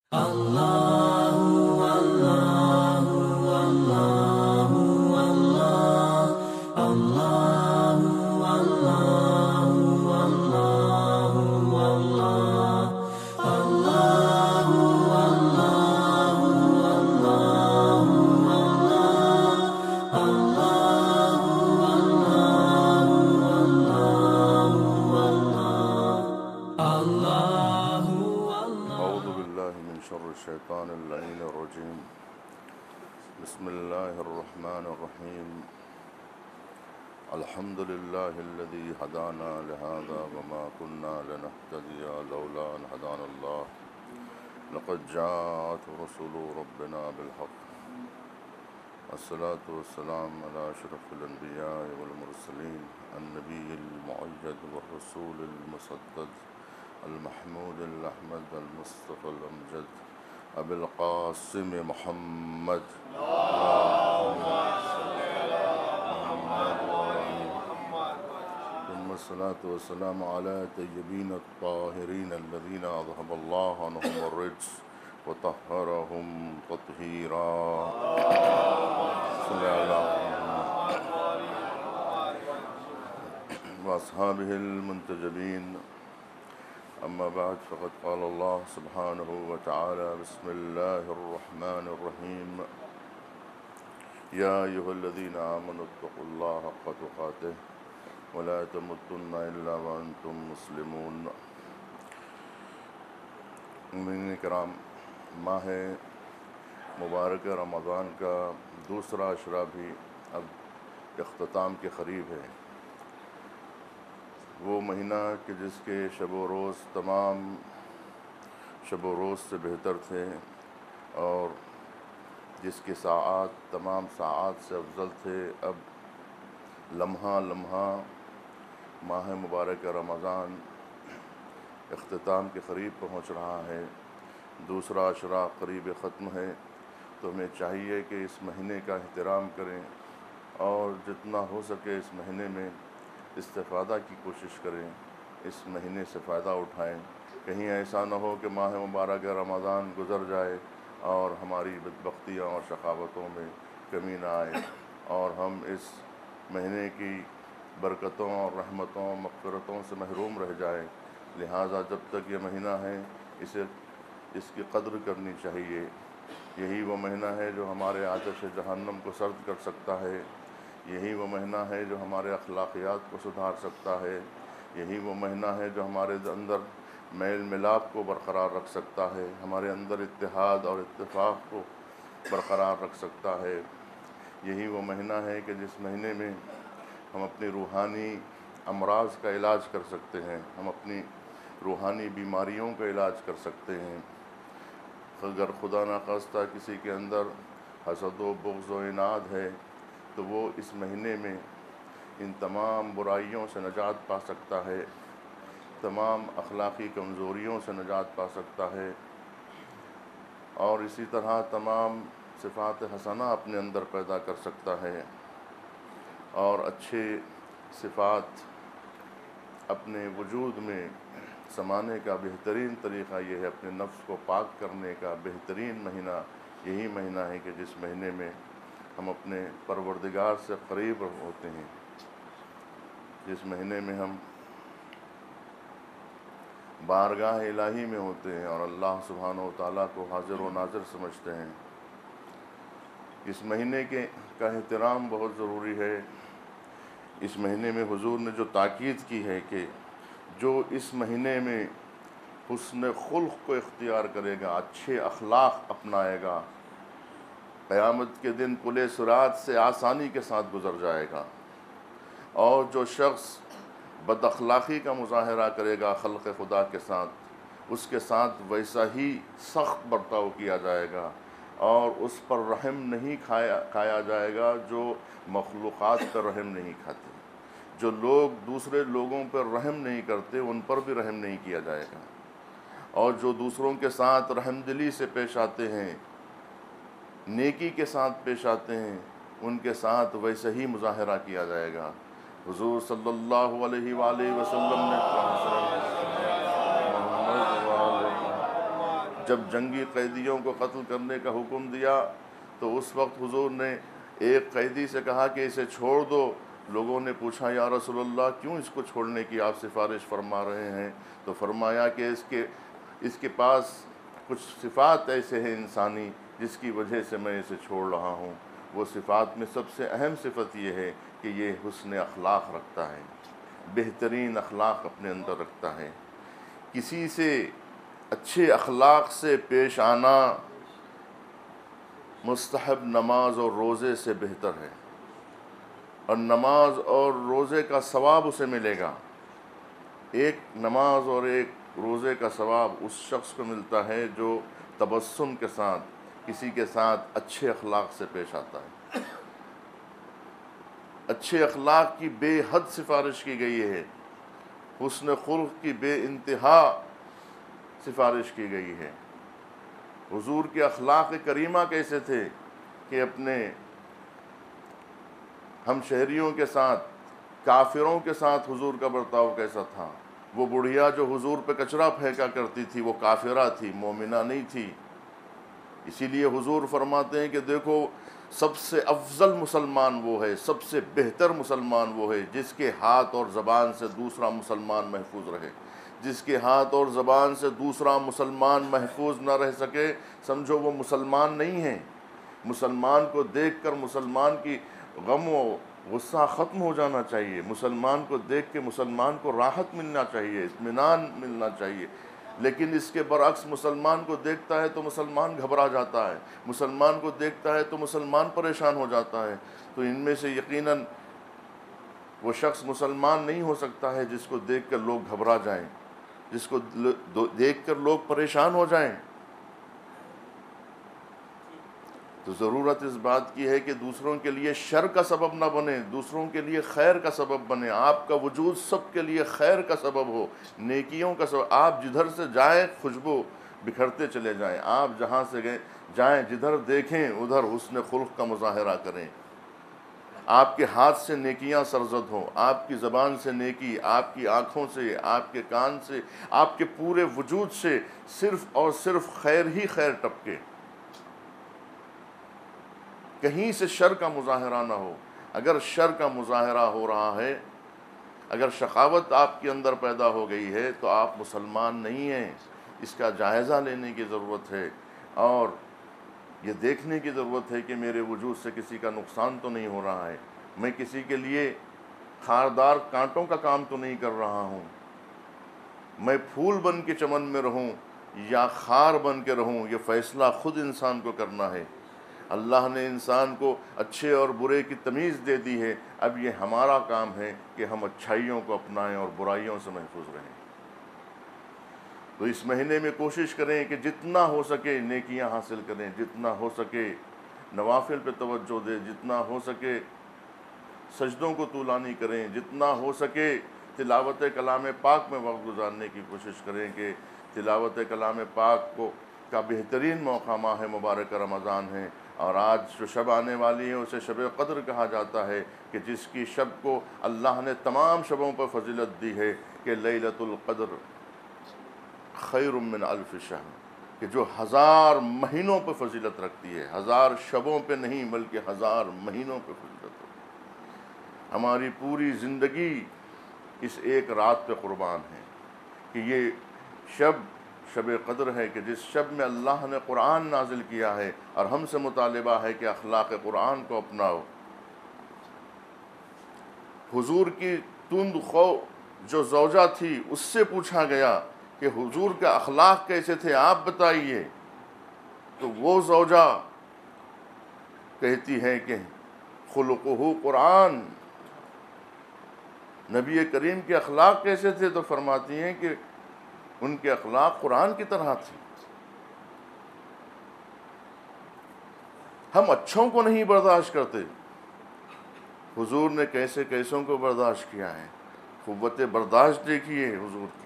أعوذ بالله من شر الشيطان اللعين الرجيم. بسم الله الرحمن الرحيم. الحمد لله الذي هدانا لهذا وما كنا لنهتدي لولا أن هدانا الله. لقد جاءت رسل ربنا بالحق. الصلاة والسلام على أشرف الأنبياء والمرسلين النبي المؤيد والرسول المسدد المحمود الأحمد المصطفى الأمجد أبي القاسم محمد ثم الصلاة والسلام على طيبين الطاهرين الذين أذهب الله عنهم الرجس وطهرهم تطهيرا. صلى الله وأصحابه المنتجبين. أما بعد فقد قال الله سبحانه وتعالى بسم الله الرحمن الرحيم. يا أيها الذين آمنوا اتقوا الله حق تقاته ولا تموتن إلا وأنتم مسلمون. مومنین کرام، ماہ مبارک رمضان کا دوسرا عشرہ بھی اب اختتام کے قریب ہے. وہ مہینہ کہ جس کے شب و روز تمام شب و روز سے بہتر تھے اور جس کے ساعات تمام ساعات سے افضل تھے، اب لمحہ لمحہ ماہ مبارک رمضان اختتام کے قریب پہنچ رہا ہے. دوسرا عشرہ قریب ختم ہے، تو ہمیں چاہیے کہ اس مہینے کا احترام کریں اور جتنا ہو سکے اس مہینے میں استفادہ کی کوشش کریں، اس مہینے سے فائدہ اٹھائیں. کہیں ایسا نہ ہو کہ ماہ مبارک رمضان گزر جائے اور ہماری بدبختیاں اور شقاوتوں میں کمی نہ آئے اور ہم اس مہینے کی برکتوں اور رحمتوں مغفرتوں سے محروم رہ جائیں. لہٰذا جب تک یہ مہینہ ہے اس کی قدر کرنی چاہیے. یہی وہ مہینہ ہے جو ہمارے آتش جہنم کو سرد کر سکتا ہے. یہی وہ مہینہ ہے جو ہمارے اخلاقیات کو سدھار سکتا ہے. یہی وہ مہینہ ہے جو ہمارے اندر میل ملاپ کو برقرار رکھ سکتا ہے، ہمارے اندر اتحاد اور اتفاق کو برقرار رکھ سکتا ہے. یہی وہ مہینہ ہے کہ جس مہینے میں ہم اپنی روحانی امراض کا علاج کر سکتے ہیں، ہم اپنی روحانی بیماریوں کا علاج کر سکتے ہیں. اگر خدا نخواستہ کسی کے اندر حسد و بغض و عناد ہے تو وہ اس مہینے میں ان تمام برائیوں سے نجات پا سکتا ہے، تمام اخلاقی کمزوریوں سے نجات پا سکتا ہے اور اسی طرح تمام صفات حسنہ اپنے اندر پیدا کر سکتا ہے اور اچھے صفات اپنے وجود میں سمانے کا بہترین طریقہ یہ ہے، اپنے نفس کو پاک کرنے کا بہترین مہینہ یہی مہینہ ہے کہ جس مہینے میں ہم اپنے پروردگار سے قریب ہوتے ہیں، جس مہینے میں ہم بارگاہ الہی میں ہوتے ہیں اور اللہ سبحانہ و تعالیٰ کو حاضر و ناظر سمجھتے ہیں. اس مہینے کا احترام بہت ضروری ہے. اس مہینے میں حضور نے جو تاکید کی ہے کہ جو اس مہینے میں حسن خلق کو اختیار کرے گا، اچھے اخلاق اپنائے گا، قیامت کے دن پل صراط سے آسانی کے ساتھ گزر جائے گا. اور جو شخص بد اخلاقی کا مظاہرہ کرے گا خلق خدا کے ساتھ، اس کے ساتھ ویسا ہی سخت برتاؤ کیا جائے گا اور اس پر رحم نہیں کھایا جائے گا جو مخلوقات پر رحم نہیں کھاتے. جو لوگ دوسرے لوگوں پر رحم نہیں کرتے ان پر بھی رحم نہیں کیا جائے گا، اور جو دوسروں کے ساتھ رحم دلی سے پیش آتے ہیں، نیکی کے ساتھ پیش آتے ہیں، ان کے ساتھ ویسے ہی مظاہرہ کیا جائے گا. حضور صلی اللہ علیہ وآلہ وسلم نے جب جنگی قیدیوں کو قتل کرنے کا حکم دیا تو اس وقت حضور نے ایک قیدی سے کہا کہ اسے چھوڑ دو۔ لوگوں نے پوچھا یا رسول اللہ کیوں اس کو چھوڑنے کی آپ سفارش فرما رہے ہیں؟ تو فرمایا کہ اس کے پاس کچھ صفات ایسے ہیں انسانی جس کی وجہ سے میں اسے چھوڑ رہا ہوں۔ وہ صفات میں سب سے اہم صفت یہ ہے کہ یہ حسن اخلاق رکھتا ہے، بہترین اخلاق اپنے اندر رکھتا ہے۔ کسی سے اچھے اخلاق سے پیش آنا مستحب نماز اور روزے سے بہتر ہے، اور نماز اور روزے کا ثواب اسے ملے گا۔ ایک نماز اور ایک روزے کا ثواب اس شخص کو ملتا ہے جو تبسم کے ساتھ کسی کے ساتھ اچھے اخلاق سے پیش آتا ہے۔ اچھے اخلاق کی بے حد سفارش کی گئی ہے، حسن خلق کی بے انتہا سفارش کی گئی ہے۔ حضور کے اخلاق کریمہ کیسے تھے کہ اپنے ہم شہریوں کے ساتھ، کافروں کے ساتھ حضور کا برتاؤ کیسا تھا؟ وہ بڑھیا جو حضور پہ کچرا پھینکا کرتی تھی وہ کافرہ تھی، مومنہ نہیں تھی۔ اسی لیے حضور فرماتے ہیں کہ دیکھو سب سے افضل مسلمان وہ ہے، سب سے بہتر مسلمان وہ ہے جس کے ہاتھ اور زبان سے دوسرا مسلمان محفوظ رہے۔ جس کے ہاتھ اور زبان سے دوسرا مسلمان محفوظ نہ رہ سکے، سمجھو وہ مسلمان نہیں ہے۔ مسلمان کو دیکھ کر مسلمان کی غم و غصہ ختم ہو جانا چاہیے۔ مسلمان کو دیکھ کے مسلمان کو راحت ملنا چاہیے، اطمینان ملنا چاہیے۔ لیکن اس کے برعکس مسلمان کو دیکھتا ہے تو مسلمان گھبرا جاتا ہے، مسلمان کو دیکھتا ہے تو مسلمان پریشان ہو جاتا ہے۔ تو ان میں سے یقیناً وہ شخص مسلمان نہیں ہو سکتا ہے جس کو دیکھ کر لوگ گھبرا جائیں، جس کو دیکھ کر لوگ پریشان ہو جائیں۔ تو ضرورت اس بات کی ہے کہ دوسروں کے لیے شر کا سبب نہ بنے، دوسروں کے لیے خیر کا سبب بنے۔ آپ کا وجود سب کے لیے خیر کا سبب ہو، نیکیوں کا سبب۔ آپ جدھر سے جائیں خوشبو بکھرتے چلے جائیں، آپ جہاں سے جائیں جدھر دیکھیں ادھر حسن خلق کا مظاہرہ کریں۔ آپ کے ہاتھ سے نیکیاں سرزد ہوں، آپ کی زبان سے نیکی، آپ کی آنکھوں سے، آپ کے کان سے، آپ کے پورے وجود سے صرف اور صرف خیر ہی خیر ٹپکے، کہیں سے شر کا مظاہرہ نہ ہو۔ اگر شر کا مظاہرہ ہو رہا ہے، اگر شقاوت آپ کے اندر پیدا ہو گئی ہے تو آپ مسلمان نہیں ہیں۔ اس کا جائزہ لینے کی ضرورت ہے اور یہ دیکھنے کی ضرورت ہے کہ میرے وجود سے کسی کا نقصان تو نہیں ہو رہا ہے، میں کسی کے لیے خاردار کانٹوں کا کام تو نہیں کر رہا ہوں۔ میں پھول بن کے چمن میں رہوں یا خار بن کے رہوں، یہ فیصلہ خود انسان کو کرنا ہے۔ اللہ نے انسان کو اچھے اور برے کی تمیز دے دی ہے، اب یہ ہمارا کام ہے کہ ہم اچھائیوں کو اپنائیں اور برائیوں سے محفوظ رہیں۔ تو اس مہینے میں کوشش کریں کہ جتنا ہو سکے نیکیاں حاصل کریں، جتنا ہو سکے نوافل پہ توجہ دیں، جتنا ہو سکے سجدوں کو طولانی کریں، جتنا ہو سکے تلاوت کلام پاک میں وقت گزارنے کی کوشش کریں کہ تلاوت کلام پاک کا بہترین موقع ماہ مبارک رمضان ہے، اور آج جو شب آنے والی ہے اسے شب قدر کہا جاتا ہے، کہ جس کی شب کو اللہ نے تمام شبوں پر فضیلت دی ہے کہ لیلۃ القدر خیر من الف شہر، کہ جو 1000 مہینوں پہ فضیلت رکھتی ہے، 1000 شبوں پہ نہیں بلکہ 1000 مہینوں پہ فضیلت رکھتی ہے۔ ہماری پوری زندگی اس ایک رات پہ قربان ہے کہ یہ شب قدر ہے، کہ جس شب میں اللہ نے قرآن نازل کیا ہے اور ہم سے مطالبہ ہے کہ اخلاق قرآن کو اپناؤ۔ حضور کی تند خو جو زوجہ تھی اس سے پوچھا گیا کہ حضور کے اخلاق کیسے تھے آپ بتائیے، تو وہ زوجہ کہتی ہے کہ خلقہ قرآن، نبی کریم کے اخلاق کیسے تھے، تو فرماتی ہیں کہ ان کے اخلاق قرآن کی طرح تھے۔ ہم اچھوں کو نہیں برداشت کرتے، حضور نے کیسے کیسوں کو برداشت کیا ہے، قوت برداشت دیکھیے حضور کی۔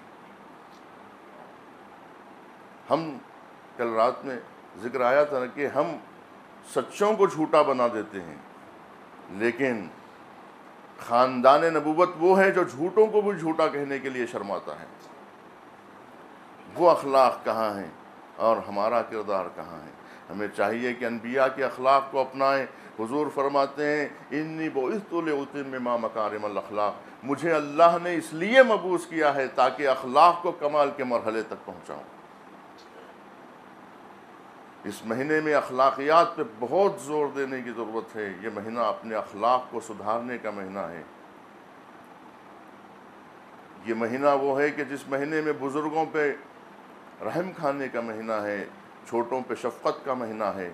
ہم کل رات میں ذکر آیا تھا کہ ہم سچوں کو جھوٹا بنا دیتے ہیں، لیکن خاندان نبوت وہ ہے جو جھوٹوں کو بھی جھوٹا کہنے کے لیے شرماتا ہے۔ وہ اخلاق کہاں ہیں؟ اور ہمارا کردار کہاں ہے؟ ہمیں چاہیے کہ انبیاء کے اخلاق کو اپنائیں۔ حضور فرماتے ہیں انی بعثت لأتمم مکارم الاخلاق، مجھے اللہ نے اس لیے مبعوث کیا ہے تاکہ اخلاق کو کمال کے مرحلے تک پہنچاؤں۔ اس مہینے میں اخلاقیات پہ بہت زور دینے کی ضرورت ہے۔ یہ مہینہ اپنے اخلاق کو سدھارنے کا مہینہ ہے۔ یہ مہینہ وہ ہے کہ جس مہینے میں بزرگوں پہ رحم کھانے کا مہینہ ہے، چھوٹوں پہ شفقت کا مہینہ ہے۔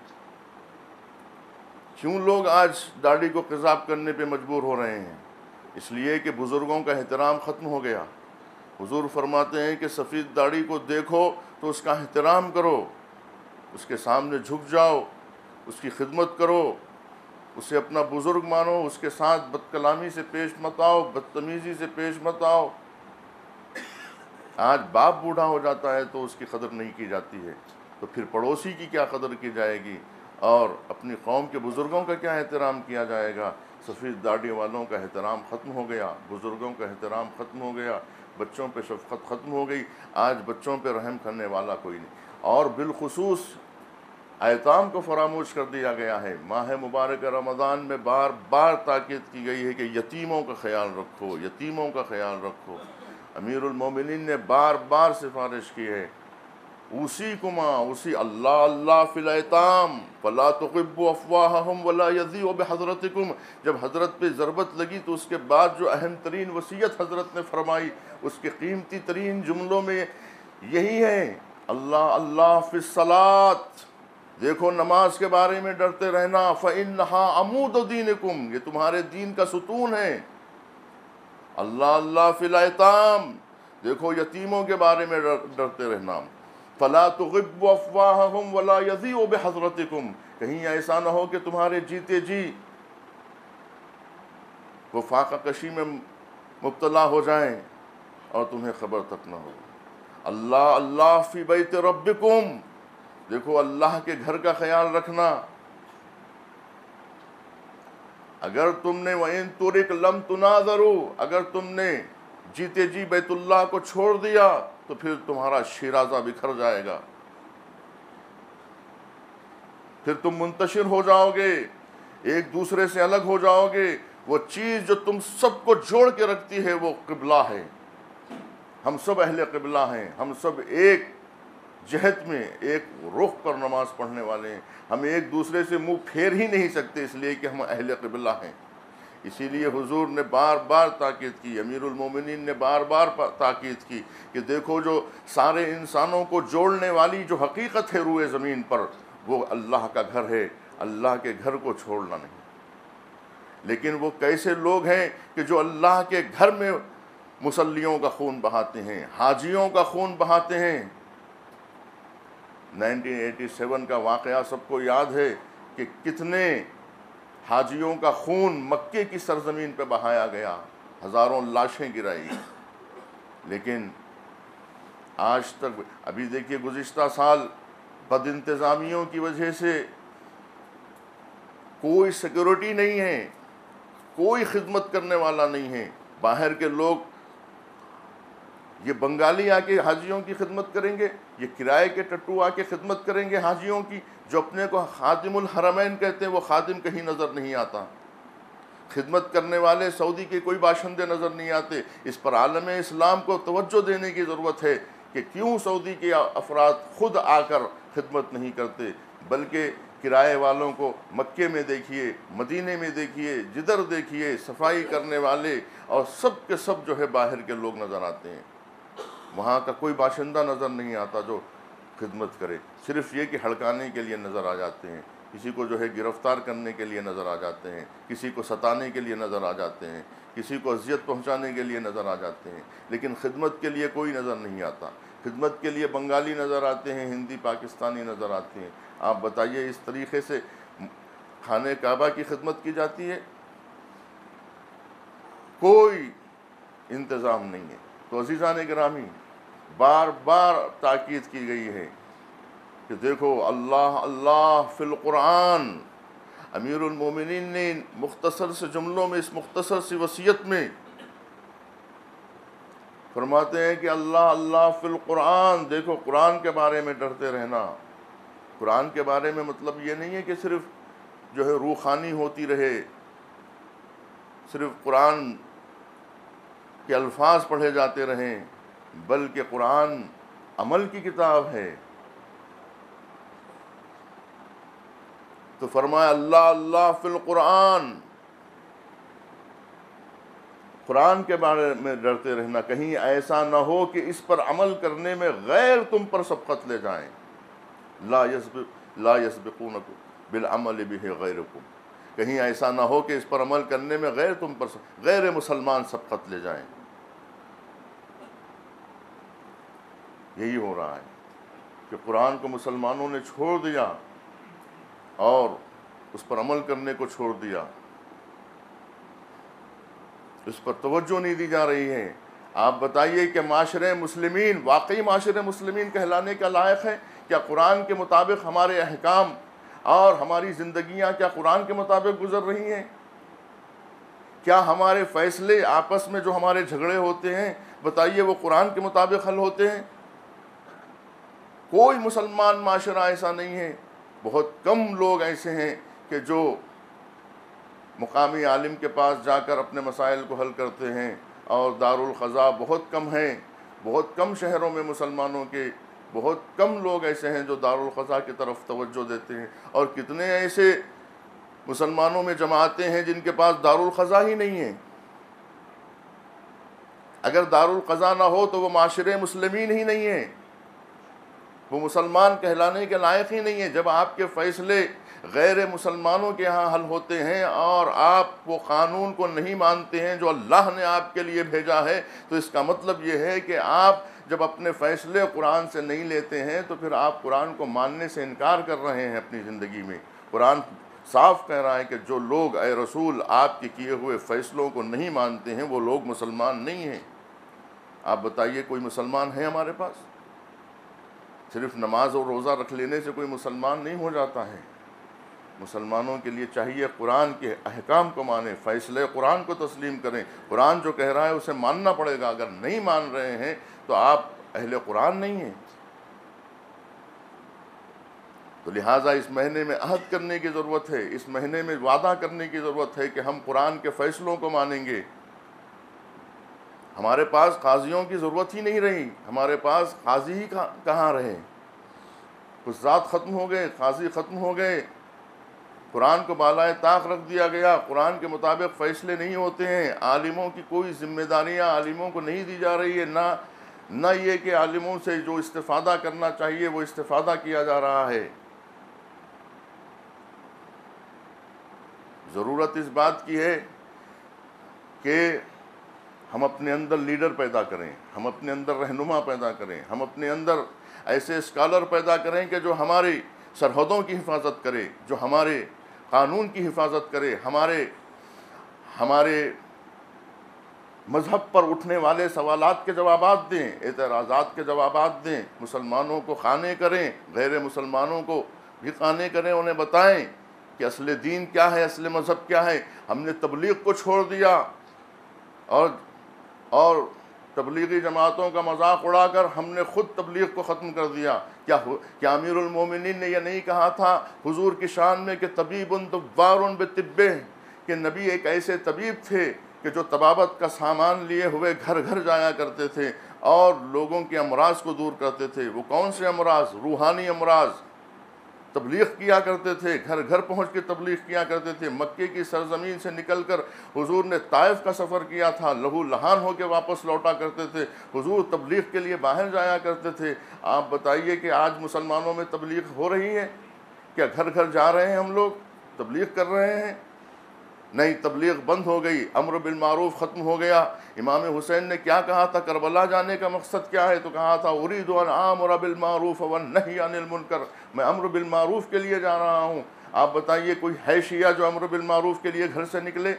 کیوں لوگ آج داڑھی کو قذاب کرنے پہ مجبور ہو رہے ہیں؟ اس لیے کہ بزرگوں کا احترام ختم ہو گیا۔ حضور فرماتے ہیں کہ سفید داڑھی کو دیکھو تو اس کا احترام کرو، اس کے سامنے جھک جاؤ، اس کی خدمت کرو، اسے اپنا بزرگ مانو، اس کے ساتھ بد کلامی سے پیش مت آؤ، بدتمیزی سے پیش مت آؤ۔ آج باپ بوڑھا ہو جاتا ہے تو اس کی قدر نہیں کی جاتی ہے، تو پھر پڑوسی کی کیا قدر کی جائے گی، اور اپنی قوم کے بزرگوں کا کیا احترام کیا جائے گا؟ سفید داڑھی والوں کا احترام ختم ہو گیا، بزرگوں کا احترام ختم ہو گیا، بچوں پہ شفقت ختم ہو گئی، آج بچوں پہ رحم کرنے والا کوئی نہیں، اور بالخصوص ایتام کو فراموش کر دیا گیا ہے۔ ماہ مبارک رمضان میں بار بار تاکید کی گئی ہے کہ یتیموں کا خیال رکھو، یتیموں کا خیال رکھو۔ امیر المومنین نے بار بار سفارش کی ہے، اوصی اللہ اللہ فی الایتام فلا تغبوا افواہہم ولا یضیعوا بحضرتکم۔ جب حضرت پہ ضربت لگی تو اس کے بعد جو اہم ترین وصیت حضرت نے فرمائی، اس کے قیمتی ترین جملوں میں یہی ہے، اللہ اللہ فی الصلاۃ۔ دیکھو نماز کے بارے میں ڈرتے رہنا، فإنہا عمود دینکم، یہ تمہارے دین کا ستون ہے۔ اللہ اللہ فی الایتام، دیکھو یتیموں کے بارے میں ڈرتے رہنا۔ فلا تغبوا افواہہم ولا یضیعوا بحضرتکم، کہیں ایسا نہ ہو کہ تمہارے جیتے جی وہ فاقہ کشی میں مبتلا ہو جائیں اور تمہیں خبر تک نہ ہو۔ اللہ اللہ فی بیت ربکم، دیکھو اللہ کے گھر کا خیال رکھنا۔ اگر تم نے وَإِن تُرِكْ لَمْ تُنَاظَرُوا، اگر تم نے جیتے جی بیت اللہ کو چھوڑ دیا تو پھر تمہارا شیرازہ بکھر جائے گا، پھر تم منتشر ہو جاؤ گے، ایک دوسرے سے الگ ہو جاؤ گے۔ وہ چیز جو تم سب کو جوڑ کے رکھتی ہے وہ قبلہ ہے۔ ہم سب اہل قبلہ ہیں، ہم سب ایک جہت میں ایک رخ پر نماز پڑھنے والے ہیں، ہم ایک دوسرے سے منہ پھیر ہی نہیں سکتے، اس لیے کہ ہم اہل قبلہ ہیں۔ اسی لیے حضور نے بار بار تاکید کی، امیر المومنین نے بار بار تاکید کی کہ دیکھو جو سارے انسانوں کو جوڑنے والی جو حقیقت ہے روئے زمین پر، وہ اللہ کا گھر ہے، اللہ کے گھر کو چھوڑنا نہیں۔ لیکن وہ کیسے لوگ ہیں کہ جو اللہ کے گھر میں مصلیوں کا خون بہاتے ہیں، حاجیوں کا خون بہاتے ہیں۔ 1987 کا واقعہ سب کو یاد ہے کہ کتنے حاجیوں کا خون مکے کی سرزمین پہ بہایا گیا، ہزاروں لاشیں گرائی۔ لیکن آج تک ابھی دیکھیے گزشتہ سال بد انتظامیوں کی وجہ سے کوئی سیکورٹی نہیں ہے، کوئی خدمت کرنے والا نہیں ہے۔ باہر کے لوگ، یہ بنگالی آ کے حاجیوں کی خدمت کریں گے، یہ کرائے کے ٹٹو آ کے خدمت کریں گے حاجیوں کی، جو اپنے کو خادم الحرمین کہتے ہیں، وہ خادم کہیں نظر نہیں آتا۔ خدمت کرنے والے سعودی کے کوئی باشندے نظر نہیں آتے۔ اس پر عالم اسلام کو توجہ دینے کی ضرورت ہے کہ کیوں سعودی کے افراد خود آ کر خدمت نہیں کرتے، بلکہ کرائے والوں کو مکے میں دیکھیے، مدینے میں دیکھیے، جدھر دیکھیے صفائی کرنے والے اور سب کے سب جو ہے باہر کے لوگ نظر آتے ہیں۔ وہاں کا کوئی باشندہ نظر نہیں آتا جو خدمت کرے، صرف یہ کہ ہڑکانے کے لیے نظر آ جاتے ہیں، کسی کو جو ہے گرفتار کرنے کے لیے نظر آ جاتے ہیں، کسی کو ستانے کے لیے نظر آ جاتے ہیں، کسی کو اذیت پہنچانے کے لیے نظر آ جاتے ہیں، لیکن خدمت کے لیے کوئی نظر نہیں آتا۔ خدمت کے لیے بنگالی نظر آتے ہیں، ہندی پاکستانی نظر آتے ہیں۔ آپ بتائیے اس طریقے سے خانہ کعبہ کی خدمت کی جاتی ہے؟ کوئی انتظام نہیں ہے۔ تو عزیزان گرامی، بار بار تاکید کی گئی ہے کہ دیکھو اللہ اللہ فی القرآن۔ امیر المومنین نے مختصر سے جملوں میں، اس مختصر سی وصیت میں فرماتے ہیں کہ اللہ اللہ فی القرآن، دیکھو قرآن کے بارے میں ڈرتے رہنا۔ قرآن کے بارے میں مطلب یہ نہیں ہے کہ صرف جو ہے روحانی ہوتی رہے، صرف قرآن کے الفاظ پڑھے جاتے رہیں، بلکہ قرآن عمل کی کتاب ہے۔ تو فرمایا اللہ اللہ فی القرآن، قرآن کے بارے میں ڈرتے رہنا، کہیں ایسا نہ ہو کہ اس پر عمل کرنے میں غیر تم پر سبقت لے جائیں۔ لا یسبقونکم بالعمل بہ غیرکم، کہیں ایسا نہ ہو کہ اس پر عمل کرنے میں غیر تم پر غیر مسلمان سبقت لے جائیں۔ یہی ہو رہا ہے کہ قرآن کو مسلمانوں نے چھوڑ دیا اور اس پر عمل کرنے کو چھوڑ دیا، اس پر توجہ نہیں دی جا رہی ہے۔ آپ بتائیے کہ معاشرے مسلمین واقعی معاشرے مسلمین کہلانے کا لائق ہے؟ کیا قرآن کے مطابق ہمارے احکام اور ہماری زندگیاں کیا قرآن کے مطابق گزر رہی ہیں؟ کیا ہمارے فیصلے آپس میں جو ہمارے جھگڑے ہوتے ہیں، بتائیے وہ قرآن کے مطابق حل ہوتے ہیں؟ کوئی مسلمان معاشرہ ایسا نہیں ہے، بہت کم لوگ ایسے ہیں کہ جو مقامی عالم کے پاس جا کر اپنے مسائل کو حل کرتے ہیں، اور دارالقضاء بہت کم ہیں، بہت کم شہروں میں مسلمانوں کے بہت کم لوگ ایسے ہیں جو دارالقضاء کی طرف توجہ دیتے ہیں، اور کتنے ایسے مسلمانوں میں جماعتیں ہیں جن کے پاس دارالقضاء ہی نہیں ہیں۔ اگر دارالقضاء نہ ہو تو وہ معاشرے مسلمین ہی نہیں ہیں، وہ مسلمان کہلانے کے لائق ہی نہیں ہے۔ جب آپ کے فیصلے غیر مسلمانوں کے ہاں حل ہوتے ہیں اور آپ وہ قانون کو نہیں مانتے ہیں جو اللہ نے آپ کے لیے بھیجا ہے، تو اس کا مطلب یہ ہے کہ آپ جب اپنے فیصلے قرآن سے نہیں لیتے ہیں تو پھر آپ قرآن کو ماننے سے انکار کر رہے ہیں اپنی زندگی میں۔ قرآن صاف کہہ رہا ہے کہ جو لوگ اے رسول آپ کے کیے ہوئے فیصلوں کو نہیں مانتے ہیں وہ لوگ مسلمان نہیں ہیں۔ آپ بتائیے کوئی مسلمان ہے ہمارے پاس؟ صرف نماز اور روزہ رکھ لینے سے کوئی مسلمان نہیں ہو جاتا ہے۔ مسلمانوں کے لیے چاہیے قرآن کے احکام کو مانیں، فیصلے قرآن کو تسلیم کریں۔ قرآن جو کہہ رہا ہے اسے ماننا پڑے گا، اگر نہیں مان رہے ہیں تو آپ اہل قرآن نہیں ہیں۔ تو لہٰذا اس مہینے میں عہد کرنے کی ضرورت ہے، اس مہینے میں وعدہ کرنے کی ضرورت ہے کہ ہم قرآن کے فیصلوں کو مانیں گے۔ ہمارے پاس قاضیوں کی ضرورت ہی نہیں رہی، ہمارے پاس قاضی ہی کہاں رہے، قضات ختم ہو گئے، قاضی ختم ہو گئے، قرآن کو بالائے طاق رکھ دیا گیا، قرآن کے مطابق فیصلے نہیں ہوتے ہیں، عالموں کی کوئی ذمہ داریاں عالموں کو نہیں دی جا رہی ہے، نہ یہ کہ عالموں سے جو استفادہ کرنا چاہیے وہ استفادہ کیا جا رہا ہے۔ ضرورت اس بات کی ہے کہ ہم اپنے اندر لیڈر پیدا کریں، ہم اپنے اندر رہنما پیدا کریں، ہم اپنے اندر ایسے اسکالر پیدا کریں کہ جو ہماری سرحدوں کی حفاظت کرے، جو ہمارے قانون کی حفاظت کرے، ہمارے مذہب پر اٹھنے والے سوالات کے جوابات دیں، اعتراضات کے جوابات دیں، مسلمانوں کو قانع کریں، غیر مسلمانوں کو بھی قانع کریں، انہیں بتائیں کہ اصل دین کیا ہے، اصل مذہب کیا ہے۔ ہم نے تبلیغ کو چھوڑ دیا اور تبلیغی جماعتوں کا مذاق اڑا کر ہم نے خود تبلیغ کو ختم کر دیا۔ کیا امیر المومنین نے یہ نہیں کہا تھا حضور کی شان میں کہ طبیب دوار بطبہ، کہ نبی ایک ایسے طبیب تھے کہ جو طبابت کا سامان لیے ہوئے گھر گھر جایا کرتے تھے اور لوگوں کے امراض کو دور کرتے تھے۔ وہ کون سے امراض؟ روحانی امراض۔ تبلیغ کیا کرتے تھے، گھر گھر پہنچ کے تبلیغ کیا کرتے تھے۔ مکے کی سرزمین سے نکل کر حضور نے طائف کا سفر کیا تھا، لہو لہان ہو کے واپس لوٹا کرتے تھے۔ حضور تبلیغ کے لیے باہر جایا کرتے تھے۔ آپ بتائیے کہ آج مسلمانوں میں تبلیغ ہو رہی ہے؟ کیا گھر گھر جا رہے ہیں ہم لوگ، تبلیغ کر رہے ہیں؟ نہیں، تبلیغ بند ہو گئی، امر بالمعروف ختم ہو گیا۔ امام حسین نے کیا کہا تھا؟ کربلا جانے کا مقصد کیا ہے؟ تو کہا تھا اريد ان آمر بالمعروف والنهي عن المنکر، میں امر بالمعروف کے لیے جا رہا ہوں۔ آپ بتائیے کوئی ہے شیعہ جو امر بالمعروف کے لیے گھر سے نکلے؟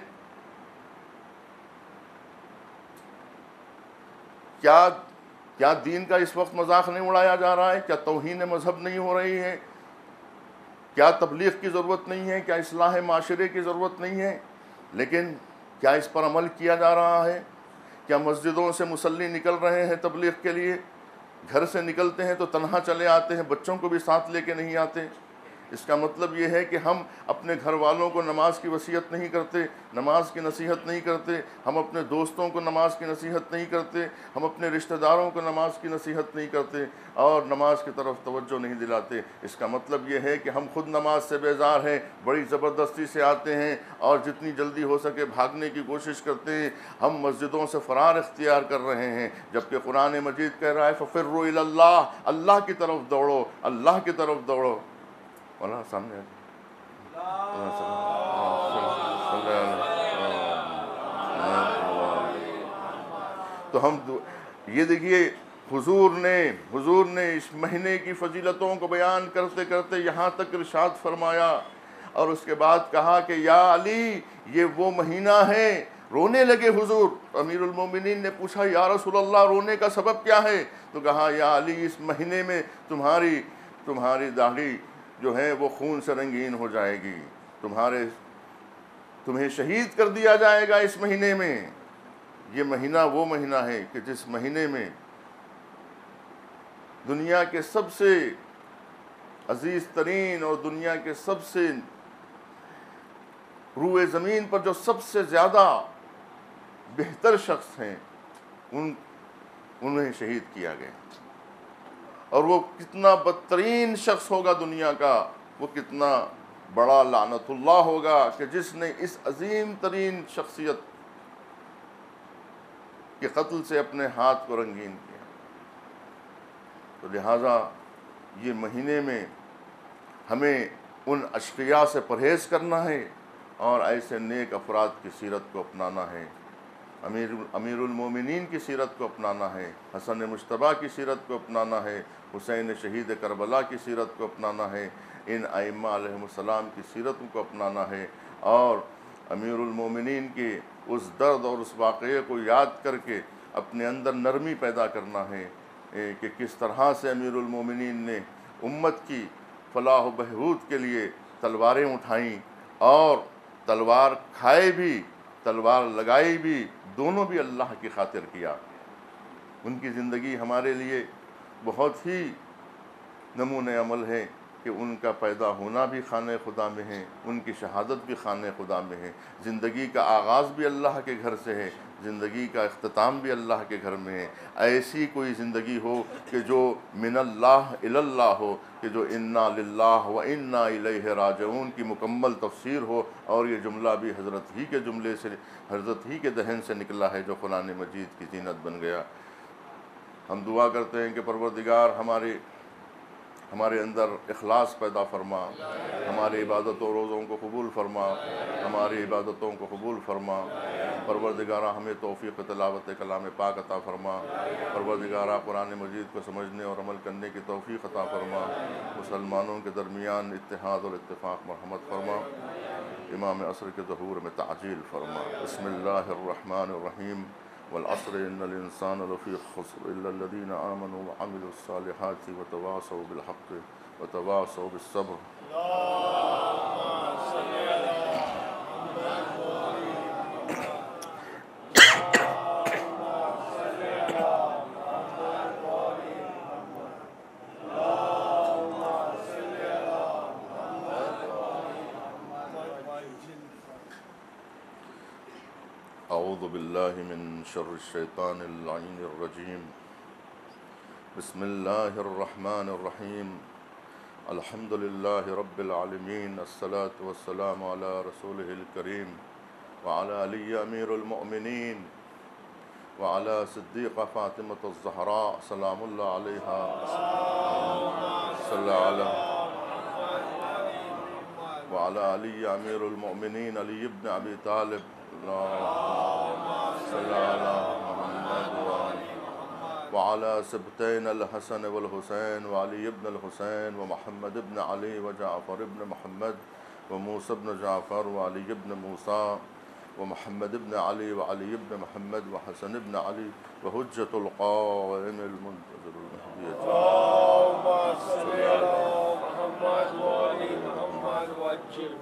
کیا دین کا اس وقت مذاق نہیں اڑایا جا رہا ہے؟ کیا توہین مذہب نہیں ہو رہی ہے؟ کیا تبلیغ کی ضرورت نہیں ہے؟ کیا اصلاح معاشرے کی ضرورت نہیں ہے؟ لیکن کیا اس پر عمل کیا جا رہا ہے؟ کیا مسجدوں سے مصلی نکل رہے ہیں تبلیغ کے لیے؟ گھر سے نکلتے ہیں تو تنہا چلے آتے ہیں، بچوں کو بھی ساتھ لے کے نہیں آتے۔ اس کا مطلب یہ ہے کہ ہم اپنے گھر والوں کو نماز کی وصیت نہیں کرتے، نماز کی نصیحت نہیں کرتے، ہم اپنے دوستوں کو نماز کی نصیحت نہیں کرتے، ہم اپنے رشتہ داروں کو نماز کی نصیحت نہیں کرتے اور نماز کی طرف توجہ نہیں دلاتے۔ اس کا مطلب یہ ہے کہ ہم خود نماز سے بیزار ہیں، بڑی زبردستی سے آتے ہیں اور جتنی جلدی ہو سکے بھاگنے کی کوشش کرتے ہیں۔ ہم مسجدوں سے فرار اختیار کر رہے ہیں، جبکہ قرآن مجید کہہ رہا ہے فَفِرُّوا إِلَى اللَّهِ، اللہ کی طرف دوڑو، اللہ کی طرف دوڑو۔ مولانا سامنے تو ہم یہ دیکھیے حضور نے اس مہینے کی فضیلتوں کو بیان کرتے کرتے یہاں تک ارشاد فرمایا اور اس کے بعد کہا کہ یا علی یہ وہ مہینہ ہے۔ رونے لگے حضور۔ امیر المومنین نے پوچھا یا رسول اللہ رونے کا سبب کیا ہے؟ تو کہا یا علی اس مہینے میں تمہاری داڑھی جو ہے وہ خون سے رنگین ہو جائے گی، تمہیں شہید کر دیا جائے گا اس مہینے میں۔ یہ مہینہ وہ مہینہ ہے کہ جس مہینے میں دنیا کے سب سے عزیز ترین اور دنیا کے سب سے روئے زمین پر جو سب سے زیادہ بہتر شخص ہیں انہیں شہید کیا گیا۔ اور وہ کتنا بدترین شخص ہوگا دنیا کا، وہ کتنا بڑا لعنت اللہ ہوگا کہ جس نے اس عظیم ترین شخصیت کے قتل سے اپنے ہاتھ کو رنگین کیا۔ تو لہٰذا یہ مہینے میں ہمیں ان اشقیاء سے پرہیز کرنا ہے اور ایسے نیک افراد کی سیرت کو اپنانا ہے۔ امیر المومنین کی سیرت کو اپنانا ہے، حسن مجتبیٰ کی سیرت کو اپنانا ہے، حسین شہید کربلا کی سیرت کو اپنانا ہے، ان ائمہ علیہم السلام کی سیرتوں کو اپنانا ہے اور امیر المومنین کے اس درد اور اس واقعے کو یاد کر کے اپنے اندر نرمی پیدا کرنا ہے کہ کس طرح سے امیر المومنین نے امت کی فلاح و بہبود کے لیے تلواریں اٹھائیں اور تلوار کھائے بھی تلوار لگائی بھی، دونوں بھی اللہ کی خاطر کیا۔ ان کی زندگی ہمارے لیے بہت ہی نمونۂ عمل ہے کہ ان کا پیدا ہونا بھی خانہ خدا میں ہے، ان کی شہادت بھی خانہ خدا میں ہے، زندگی کا آغاز بھی اللہ کے گھر سے ہے، زندگی کا اختتام بھی اللہ کے گھر میں ہے۔ ایسی کوئی زندگی ہو کہ جو من اللہ الی اللہ ہو، کہ جو انا للہ و انا الیہ راجعون کی مکمل تفسیر ہو، اور یہ جملہ بھی حضرت ہی کے جملے سے، حضرت ہی کے دہن سے نکلا ہے جو قرآن مجید کی زینت بن گیا۔ ہم دعا کرتے ہیں کہ پروردگار ہمارے اندر اخلاص پیدا فرما، ہماری عبادت و روزوں کو قبول فرما، ہماری عبادتوں کو قبول فرما۔ پروردگارہ ہمیں توفیق تلاوت کلام پاک عطا فرما، پروردگارہ قرآن مجید کو سمجھنے اور عمل کرنے کی توفیق عطا فرما، مسلمانوں کے درمیان اتحاد اور اتفاق مرحمت فرما، امام عصر کے ظہور میں تعجیل فرما۔ بسم اللہ الرحمن الرحیم۔ والعصر ان الانسان لفی خسر الا الذین آمنوا وعملوا الصالحات وتواصوا بالحق وتواصوا بالصبر۔ اعوذ باللہ من شر الشیطان اللعین الرجیم۔ بسم اللہ الرحمن الرحیم۔ الحمد للہ رب العالمین، الصلاة والسلام علی رسولہ الکریم وعلی علی امیر المؤمنین وعلی صدیقہ فاطمۃ الزہراء سلام اللہ علیہا، صلی علی وعلی علی امیر المؤمنین علی ابن ابی طالب، صلی علی محمد وعلی سبتین الحسن والحسین وعلی ابن الحسین ومحمد ابن علی وجعفر ابن محمد وموسى ابن جعفر وعلی ابن موسیٰ ومحمد ابن علی وعلی ابن محمد وحسن ابن علی وحجة القائم المنتظر المہدی، اللهم صل على محمد وآل محمد وعجل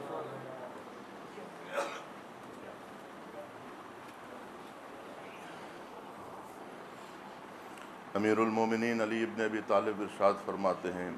امیر المومنین علی ابن ابی طالب ارشاد فرماتے ہیں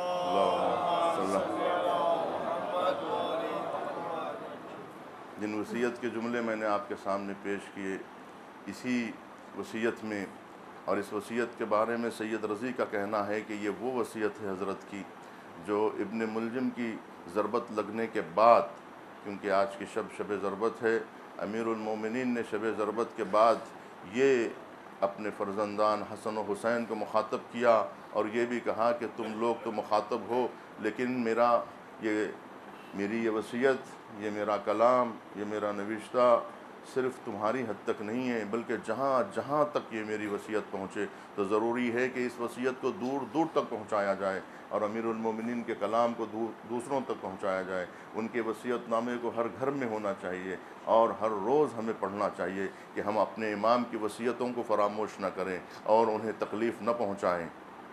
جن وصیت کے جملے میں نے آپ کے سامنے پیش کیے، اسی وصیت میں اور اس وصیت کے بارے میں سید رضی کا کہنا ہے کہ یہ وہ وصیت ہے حضرت کی جو ابن ملجم کی ضربت لگنے کے بعد، کیونکہ آج کی شب ضربت ہے، امیر المومنین نے شب ضربت کے بعد یہ اپنے فرزندان حسن و حسین کو مخاطب کیا اور یہ بھی کہا کہ تم لوگ تو مخاطب ہو، لیکن میری یہ وصیت، یہ میرا کلام، یہ میرا نوشتہ صرف تمہاری حد تک نہیں ہے، بلکہ جہاں جہاں تک یہ میری وصیت پہنچے تو ضروری ہے کہ اس وصیت کو دور دور تک پہنچایا جائے اور امیر المومنین کے کلام کو دوسروں تک پہنچایا جائے۔ ان کے وصیت نامے کو ہر گھر میں ہونا چاہیے اور ہر روز ہمیں پڑھنا چاہیے کہ ہم اپنے امام کی وصیتوں کو فراموش نہ کریں اور انہیں تکلیف نہ پہنچائیں۔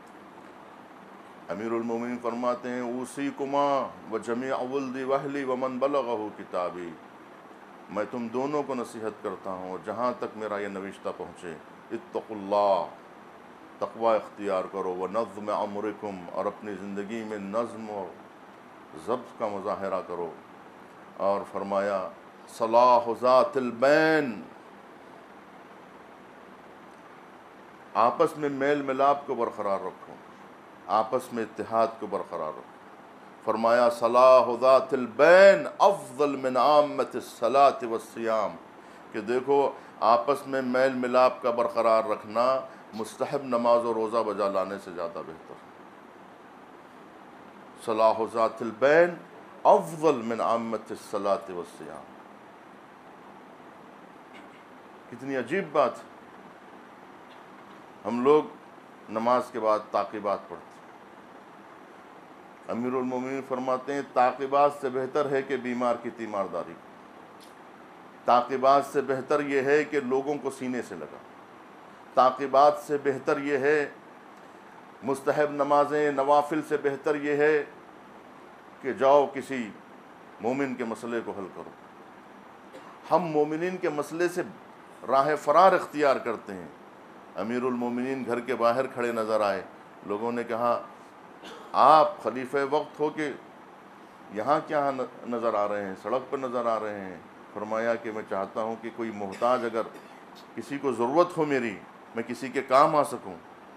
امیر المومنین فرماتے ہیں اوصیکما وجمیع ولدی واہلی ومن بلغہ کتابی، میں تم دونوں کو نصیحت کرتا ہوں اور جہاں تک میرا یہ نوشتہ پہنچے، اتقوا اللہ، تقوی اختیار کرو، ونظم امرکم، اور اپنی زندگی میں نظم و ضبط کا مظاہرہ کرو، اور فرمایا صلاح ذات البین، آپس میں میل ملاپ کو برقرار رکھو، آپس میں اتحاد کو برقرار رکھو۔ فرمایا صلاح ذات البین افضل من عامت الصلاۃ والصیام، کہ دیکھو آپس میں میل ملاپ کا برقرار رکھنا مستحب نماز و روزہ بجا لانے سے زیادہ بہتر ہے۔ صلاح ذات البین افضل من عامت الصلاۃ والصیام، کتنی عجیب بات ہے۔ ہم لوگ نماز کے بعد تعقیبات پڑھتے ہیں، امیر المومنین فرماتے ہیں تعقیبات سے بہتر ہے کہ بیمار کی تیمارداری، تعقیبات سے بہتر یہ ہے کہ لوگوں کو سینے سے لگا، تعقیبات سے بہتر یہ ہے، مستحب نمازیں نوافل سے بہتر یہ ہے کہ جاؤ کسی مومن کے مسئلے کو حل کرو۔ ہم مومنین کے مسئلے سے راہ فرار اختیار کرتے ہیں۔ امیر المومنین گھر کے باہر کھڑے نظر آئے، لوگوں نے کہا آپ خلیفہ وقت ہو کہ یہاں کیا نظر آ رہے ہیں، سڑک پر نظر آ رہے ہیں؟ فرمایا کہ میں چاہتا ہوں کہ کوئی محتاج، اگر کسی کو ضرورت ہو میری، میں کسی کے کام آ سکوں،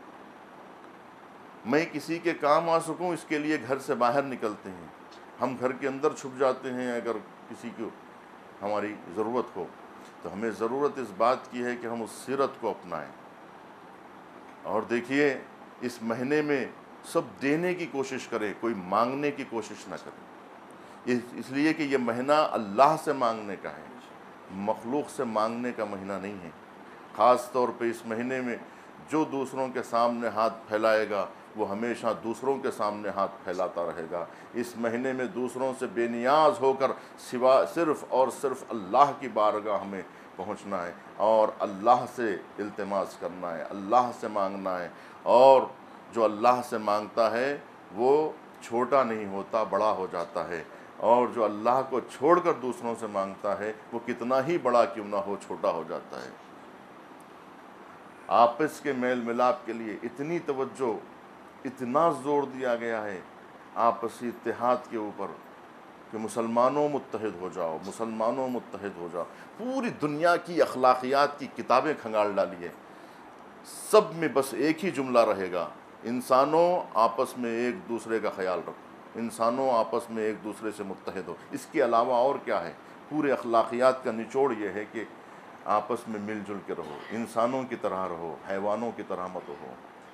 میں کسی کے کام آ سکوں، اس کے لیے گھر سے باہر نکلتے ہیں۔ ہم گھر کے اندر چھپ جاتے ہیں اگر کسی کو ہماری ضرورت ہو، تو ہمیں ضرورت اس بات کی ہے کہ ہم اس سیرت کو اپنائیں۔ اور دیکھیے اس مہینے میں سب دینے کی کوشش کرے، کوئی مانگنے کی کوشش نہ کرے، اس لیے کہ یہ مہینہ اللہ سے مانگنے کا ہے، مخلوق سے مانگنے کا مہینہ نہیں ہے۔ خاص طور پہ اس مہینے میں جو دوسروں کے سامنے ہاتھ پھیلائے گا وہ ہمیشہ دوسروں کے سامنے ہاتھ پھیلاتا رہے گا۔ اس مہینے میں دوسروں سے بے نیاز ہو کر صرف اور صرف اللہ کی بارگاہ ہمیں پہنچنا ہے اور اللہ سے التماس کرنا ہے، اللہ سے مانگنا ہے، اور جو اللہ سے مانگتا ہے وہ چھوٹا نہیں ہوتا، بڑا ہو جاتا ہے، اور جو اللہ کو چھوڑ کر دوسروں سے مانگتا ہے وہ کتنا ہی بڑا کیوں نہ ہو، چھوٹا ہو جاتا ہے۔ آپس کے میل ملاپ کے لیے اتنی توجہ، اتنا زور دیا گیا ہے آپسی اتحاد کے اوپر کہ مسلمانوں متحد ہو جاؤ، مسلمانوں متحد ہو جاؤ۔ پوری دنیا کی اخلاقیات کی کتابیں کھنگال ڈالی ہے، سب میں بس ایک ہی جملہ رہے گا، انسانوں آپس میں ایک دوسرے کا خیال رکھو، انسانوں آپس میں ایک دوسرے سے متحد ہو۔ اس کے علاوہ اور کیا ہے؟ پورے اخلاقیات کا نچوڑ یہ ہے کہ آپس میں مل جل کے رہو، انسانوں کی طرح رہو، حیوانوں کی طرح مت ہو۔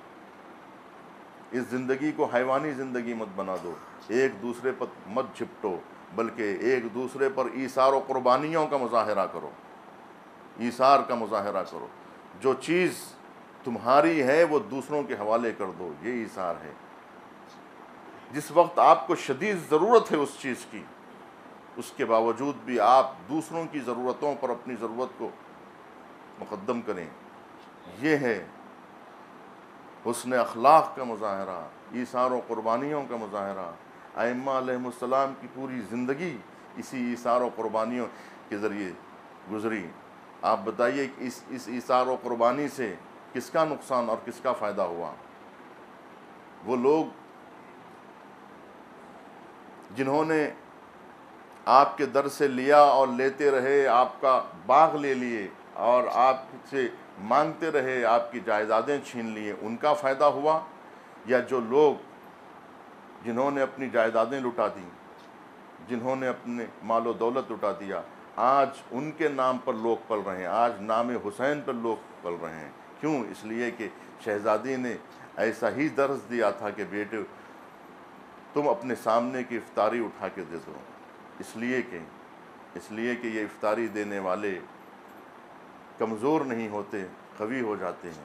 اس زندگی کو حیوانی زندگی مت بنا دو، ایک دوسرے پر مت جھپٹو، بلکہ ایک دوسرے پر ایثار و قربانیوں کا مظاہرہ کرو، ایثار کا مظاہرہ کرو۔ جو چیز تمہاری ہے وہ دوسروں کے حوالے کر دو، یہ ایثار ہے۔ جس وقت آپ کو شدید ضرورت ہے اس چیز کی، اس کے باوجود بھی آپ دوسروں کی ضرورتوں پر اپنی ضرورت کو مقدم کریں، یہ ہے حسن اخلاق کا مظاہرہ، ایثار و قربانیوں کا مظاہرہ۔ ائمہ علیہم السلام کی پوری زندگی اسی ایثار و قربانیوں کے ذریعے گزری۔ آپ بتائیے کہ اس ایثار و قربانی سے کس کا نقصان اور کس کا فائدہ ہوا؟ وہ لوگ جنہوں نے آپ کے در سے لیا اور لیتے رہے، آپ کا باغ لے لیے اور آپ سے مانگتے رہے، آپ کی جائیدادیں چھین لیے، ان کا فائدہ ہوا؟ یا جو لوگ جنہوں نے اپنی جائیدادیں لٹا دیں، جنہوں نے اپنے مال و دولت لٹا دیا، آج ان کے نام پر لوگ پل رہے ہیں، آج نام حسین پر لوگ پل رہے ہیں؟ کیوں؟ اس لیے کہ شہزادی نے ایسا ہی درس دیا تھا کہ بیٹے تم اپنے سامنے کی افطاری اٹھا کے دے دو، اس لیے کہ یہ افطاری دینے والے کمزور نہیں ہوتے، قوی ہو جاتے ہیں۔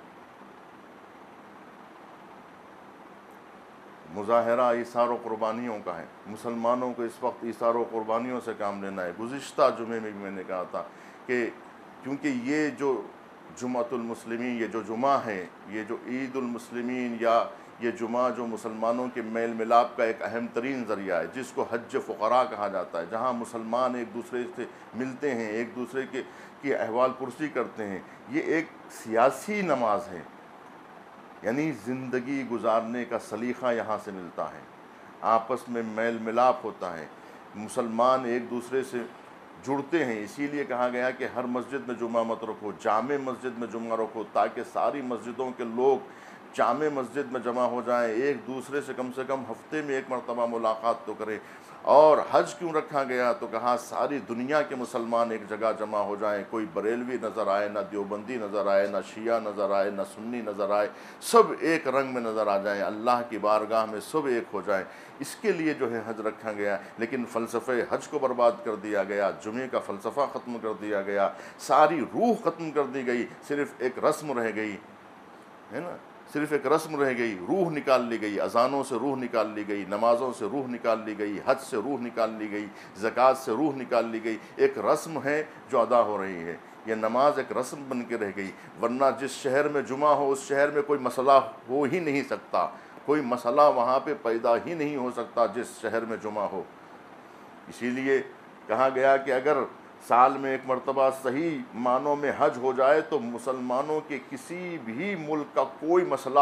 مظاہرہ ایثار و قربانیوں کا ہے، مسلمانوں کو اس وقت ایثار و قربانیوں سے کام لینا ہے۔ گزشتہ جمعے میں بھی میں نے کہا تھا کہ کیونکہ یہ جو جمعۃ المسلمین، یہ جو جمعہ ہے، یہ جو عید المسلمین یا یہ جمعہ جو مسلمانوں کے میل ملاپ کا ایک اہم ترین ذریعہ ہے، جس کو حج فقراء کہا جاتا ہے، جہاں مسلمان ایک دوسرے سے ملتے ہیں، ایک دوسرے کی احوال پرسی کرتے ہیں، یہ ایک سیاسی نماز ہے، یعنی زندگی گزارنے کا سلیقہ یہاں سے ملتا ہے، آپس میں میل ملاپ ہوتا ہے، مسلمان ایک دوسرے سے جڑتے ہیں۔ اسی لیے کہا گیا کہ ہر مسجد میں جمعہ مت رکھو، جامع مسجد میں جمعہ رکھو، تاکہ ساری مسجدوں کے لوگ جامع مسجد میں جمع ہو جائیں، ایک دوسرے سے کم ہفتے میں ایک مرتبہ ملاقات تو کریں۔ اور حج کیوں رکھا گیا؟ تو کہا ساری دنیا کے مسلمان ایک جگہ جمع ہو جائیں، کوئی بریلوی نظر آئے، نہ دیوبندی نظر آئے، نہ شیعہ نظر آئے، نہ سنی نظر آئے، سب ایک رنگ میں نظر آ جائیں، اللہ کی بارگاہ میں سب ایک ہو جائیں۔ اس کے لیے جو ہے حج رکھا گیا، لیکن فلسفہ حج کو برباد کر دیا گیا، جمعے کا فلسفہ ختم کر دیا گیا، ساری روح ختم کر دی گئی، صرف ایک رسم رہ گئی، ہے نا، صرف ایک رسم رہ گئی، روح نکال لی گئی، اذانوں سے روح نکال لی گئی، نمازوں سے روح نکال لی گئی، حج سے روح نکال لی گئی، زکوٰۃ سے روح نکال لی گئی۔ ایک رسم ہے جو ادا ہو رہی ہے، یہ نماز ایک رسم بن کے رہ گئی، ورنہ جس شہر میں جمعہ ہو اس شہر میں کوئی مسئلہ ہو ہی نہیں سکتا، کوئی مسئلہ وہاں پہ پیدا ہی نہیں ہو سکتا جس شہر میں جمعہ ہو۔ اسی لیے کہا گیا کہ اگر سال میں ایک مرتبہ صحیح معنوں میں حج ہو جائے تو مسلمانوں کے کسی بھی ملک کا کوئی مسئلہ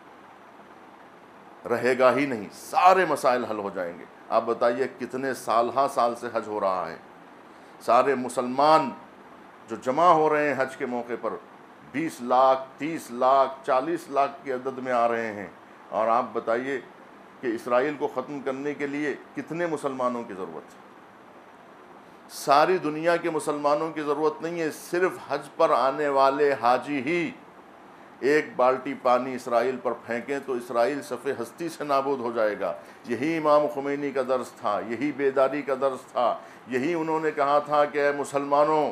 رہے گا ہی نہیں، سارے مسائل حل ہو جائیں گے۔ آپ بتائیے کتنے سال سے حج ہو رہا ہے، سارے مسلمان جو جمع ہو رہے ہیں حج کے موقع پر 20 لاکھ 30 لاکھ 40 لاکھ کی عدد میں آ رہے ہیں، اور آپ بتائیے کہ اسرائیل کو ختم کرنے کے لیے کتنے مسلمانوں کی ضرورت ہے؟ ساری دنیا کے مسلمانوں کی ضرورت نہیں ہے، صرف حج پر آنے والے حاجی ہی ایک بالٹی پانی اسرائیل پر پھینکیں تو اسرائیل صفِ ہستی سے نابود ہو جائے گا۔ یہی امام خمینی کا درس تھا، یہی بیداری کا درس تھا، یہی انہوں نے کہا تھا کہ اے مسلمانوں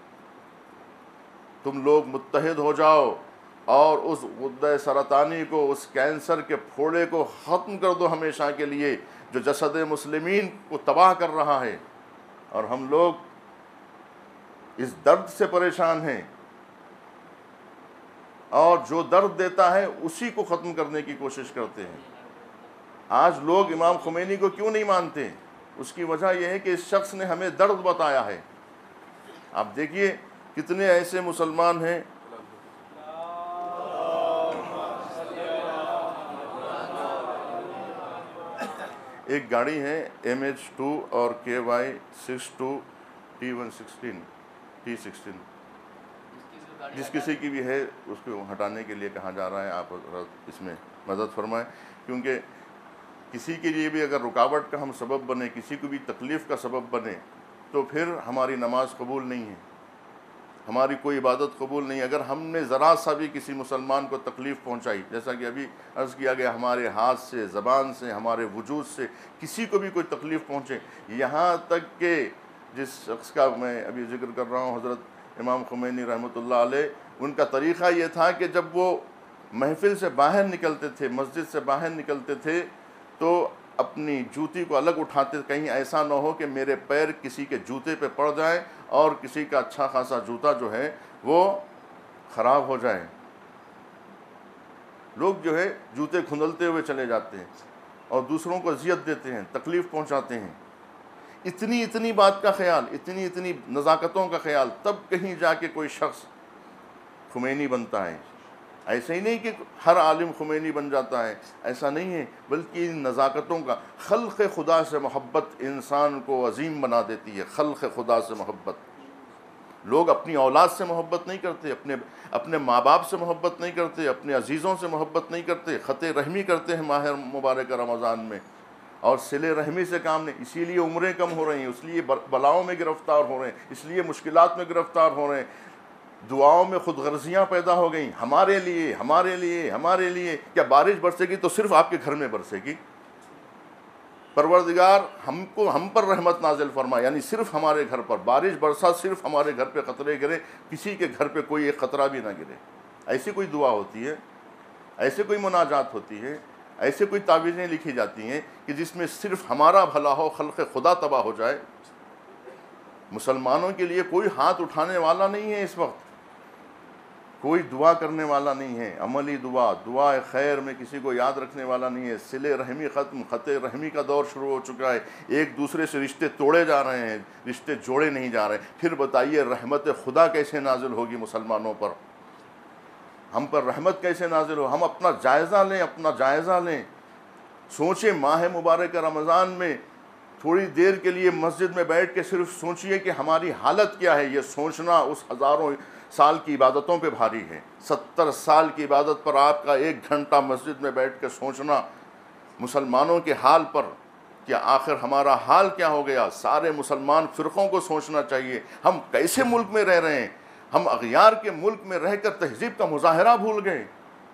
تم لوگ متحد ہو جاؤ اور اس غدہ سرطانی کو، اس کینسر کے پھوڑے کو ختم کر دو ہمیشہ کے لیے جو جسد مسلمین کو تباہ کر رہا ہے۔ اور ہم لوگ اس درد سے پریشان ہیں، اور جو درد دیتا ہے اسی کو ختم کرنے کی کوشش کرتے ہیں۔ آج لوگ امام خمینی کو کیوں نہیں مانتے؟ اس کی وجہ یہ ہے کہ اس شخص نے ہمیں درد بتایا ہے۔ آپ دیکھیے کتنے ایسے مسلمان ہیں ایک گاڑی ہے MH2 اور KY62 T16 جس کسی کی بھی ہے اس کو ہٹانے کے لیے کہا جا رہا ہے۔ آپ اس میں مدد فرمائیں، کیونکہ کسی کے لیے بھی اگر رکاوٹ کا ہم سبب بنے، کسی کو بھی تکلیف کا سبب بنے تو پھر ہماری نماز قبول نہیں ہے، ہماری کوئی عبادت قبول نہیں۔ اگر ہم نے ذرا سا بھی کسی مسلمان کو تکلیف پہنچائی، جیسا کہ ابھی عرض کیا گیا، ہمارے ہاتھ سے، زبان سے، ہمارے وجود سے کسی کو بھی کوئی تکلیف پہنچے، یہاں تک کہ جس شخص کا میں ابھی ذکر کر رہا ہوں، حضرت امام خمینی رحمۃ اللہ علیہ، ان کا طریقہ یہ تھا کہ جب وہ محفل سے باہر نکلتے تھے، مسجد سے باہر نکلتے تھے تو اپنی جوتی کو الگ اٹھاتے، کہیں ایسا نہ ہو کہ میرے پیر کسی کے جوتے پہ پڑ جائیں اور کسی کا اچھا خاصا جوتا جو ہے وہ خراب ہو جائے۔ لوگ جو ہے جوتے کھندلتے ہوئے چلے جاتے ہیں اور دوسروں کو اذیت دیتے ہیں، تکلیف پہنچاتے ہیں۔ اتنی بات کا خیال، اتنی نزاکتوں کا خیال، تب کہیں جا کے کوئی شخص خمینی بنتا ہے۔ ایسا ہی نہیں کہ ہر عالم خمینی بن جاتا ہے، ایسا نہیں ہے، بلکہ ان نزاکتوں کا خلق خدا سے محبت انسان کو عظیم بنا دیتی ہے۔ خلق خدا سے محبت، لوگ اپنی اولاد سے محبت نہیں کرتے، اپنے ماں باپ سے محبت نہیں کرتے، اپنے عزیزوں سے محبت نہیں کرتے، خط رحمی کرتے ہیں ماہ مبارک رمضان میں، اور صلہ رحمی سے کام نہیں۔ اسی لیے عمریں کم ہو رہی ہیں، اس لیے بلاؤں میں گرفتار ہو رہے ہیں، اس لیے مشکلات میں گرفتار ہو رہے ہیں، دعاؤں میں خود غرضیاں پیدا ہو گئیں، ہمارے لیے ہمارے لیے ہمارے لیے۔ کیا بارش برسے گی تو صرف آپ کے گھر میں برسے گی؟ پروردگار ہم پر رحمت نازل فرما، یعنی صرف ہمارے گھر پر بارش برسا، صرف ہمارے گھر پہ قطرے گرے، کسی کے گھر پہ کوئی ایک قطرہ بھی نہ گرے۔ ایسی کوئی دعا ہوتی ہے، ایسے کوئی مناجات ہوتی ہے، ایسے کوئی تعویذیں لکھی جاتی ہیں کہ جس میں صرف ہمارا بھلا ہو، خلق خدا تباہ ہو جائے۔ مسلمانوں کے لیے کوئی ہاتھ اٹھانے والا نہیں ہے اس وقت، کوئی دعا کرنے والا نہیں ہے، عملی دعا خیر میں کسی کو یاد رکھنے والا نہیں ہے۔ صلہ رحمی ختم، خط رحمی کا دور شروع ہو چکا ہے، ایک دوسرے سے رشتے توڑے جا رہے ہیں، رشتے جوڑے نہیں جا رہے۔ پھر بتائیے رحمت خدا کیسے نازل ہوگی مسلمانوں پر؟ ہم پر رحمت کیسے نازل ہو؟ ہم اپنا جائزہ لیں، سوچیں ماہ مبارک رمضان میں تھوڑی دیر کے لیے مسجد میں بیٹھ کے صرف سوچئے کہ ہماری حالت کیا ہے۔ یہ سوچنا اس ہزاروں سال کی عبادتوں پہ بھاری ہے۔ 70 سال کی عبادت پر آپ کا 1 گھنٹہ مسجد میں بیٹھ کے سوچنا مسلمانوں کے حال پر، کہ آخر ہمارا حال کیا ہو گیا۔ سارے مسلمان فرقوں کو سوچنا چاہیے، ہم کیسے ملک میں رہ رہے ہیں؟ ہم اغیار کے ملک میں رہ کر تہذیب کا مظاہرہ بھول گئے،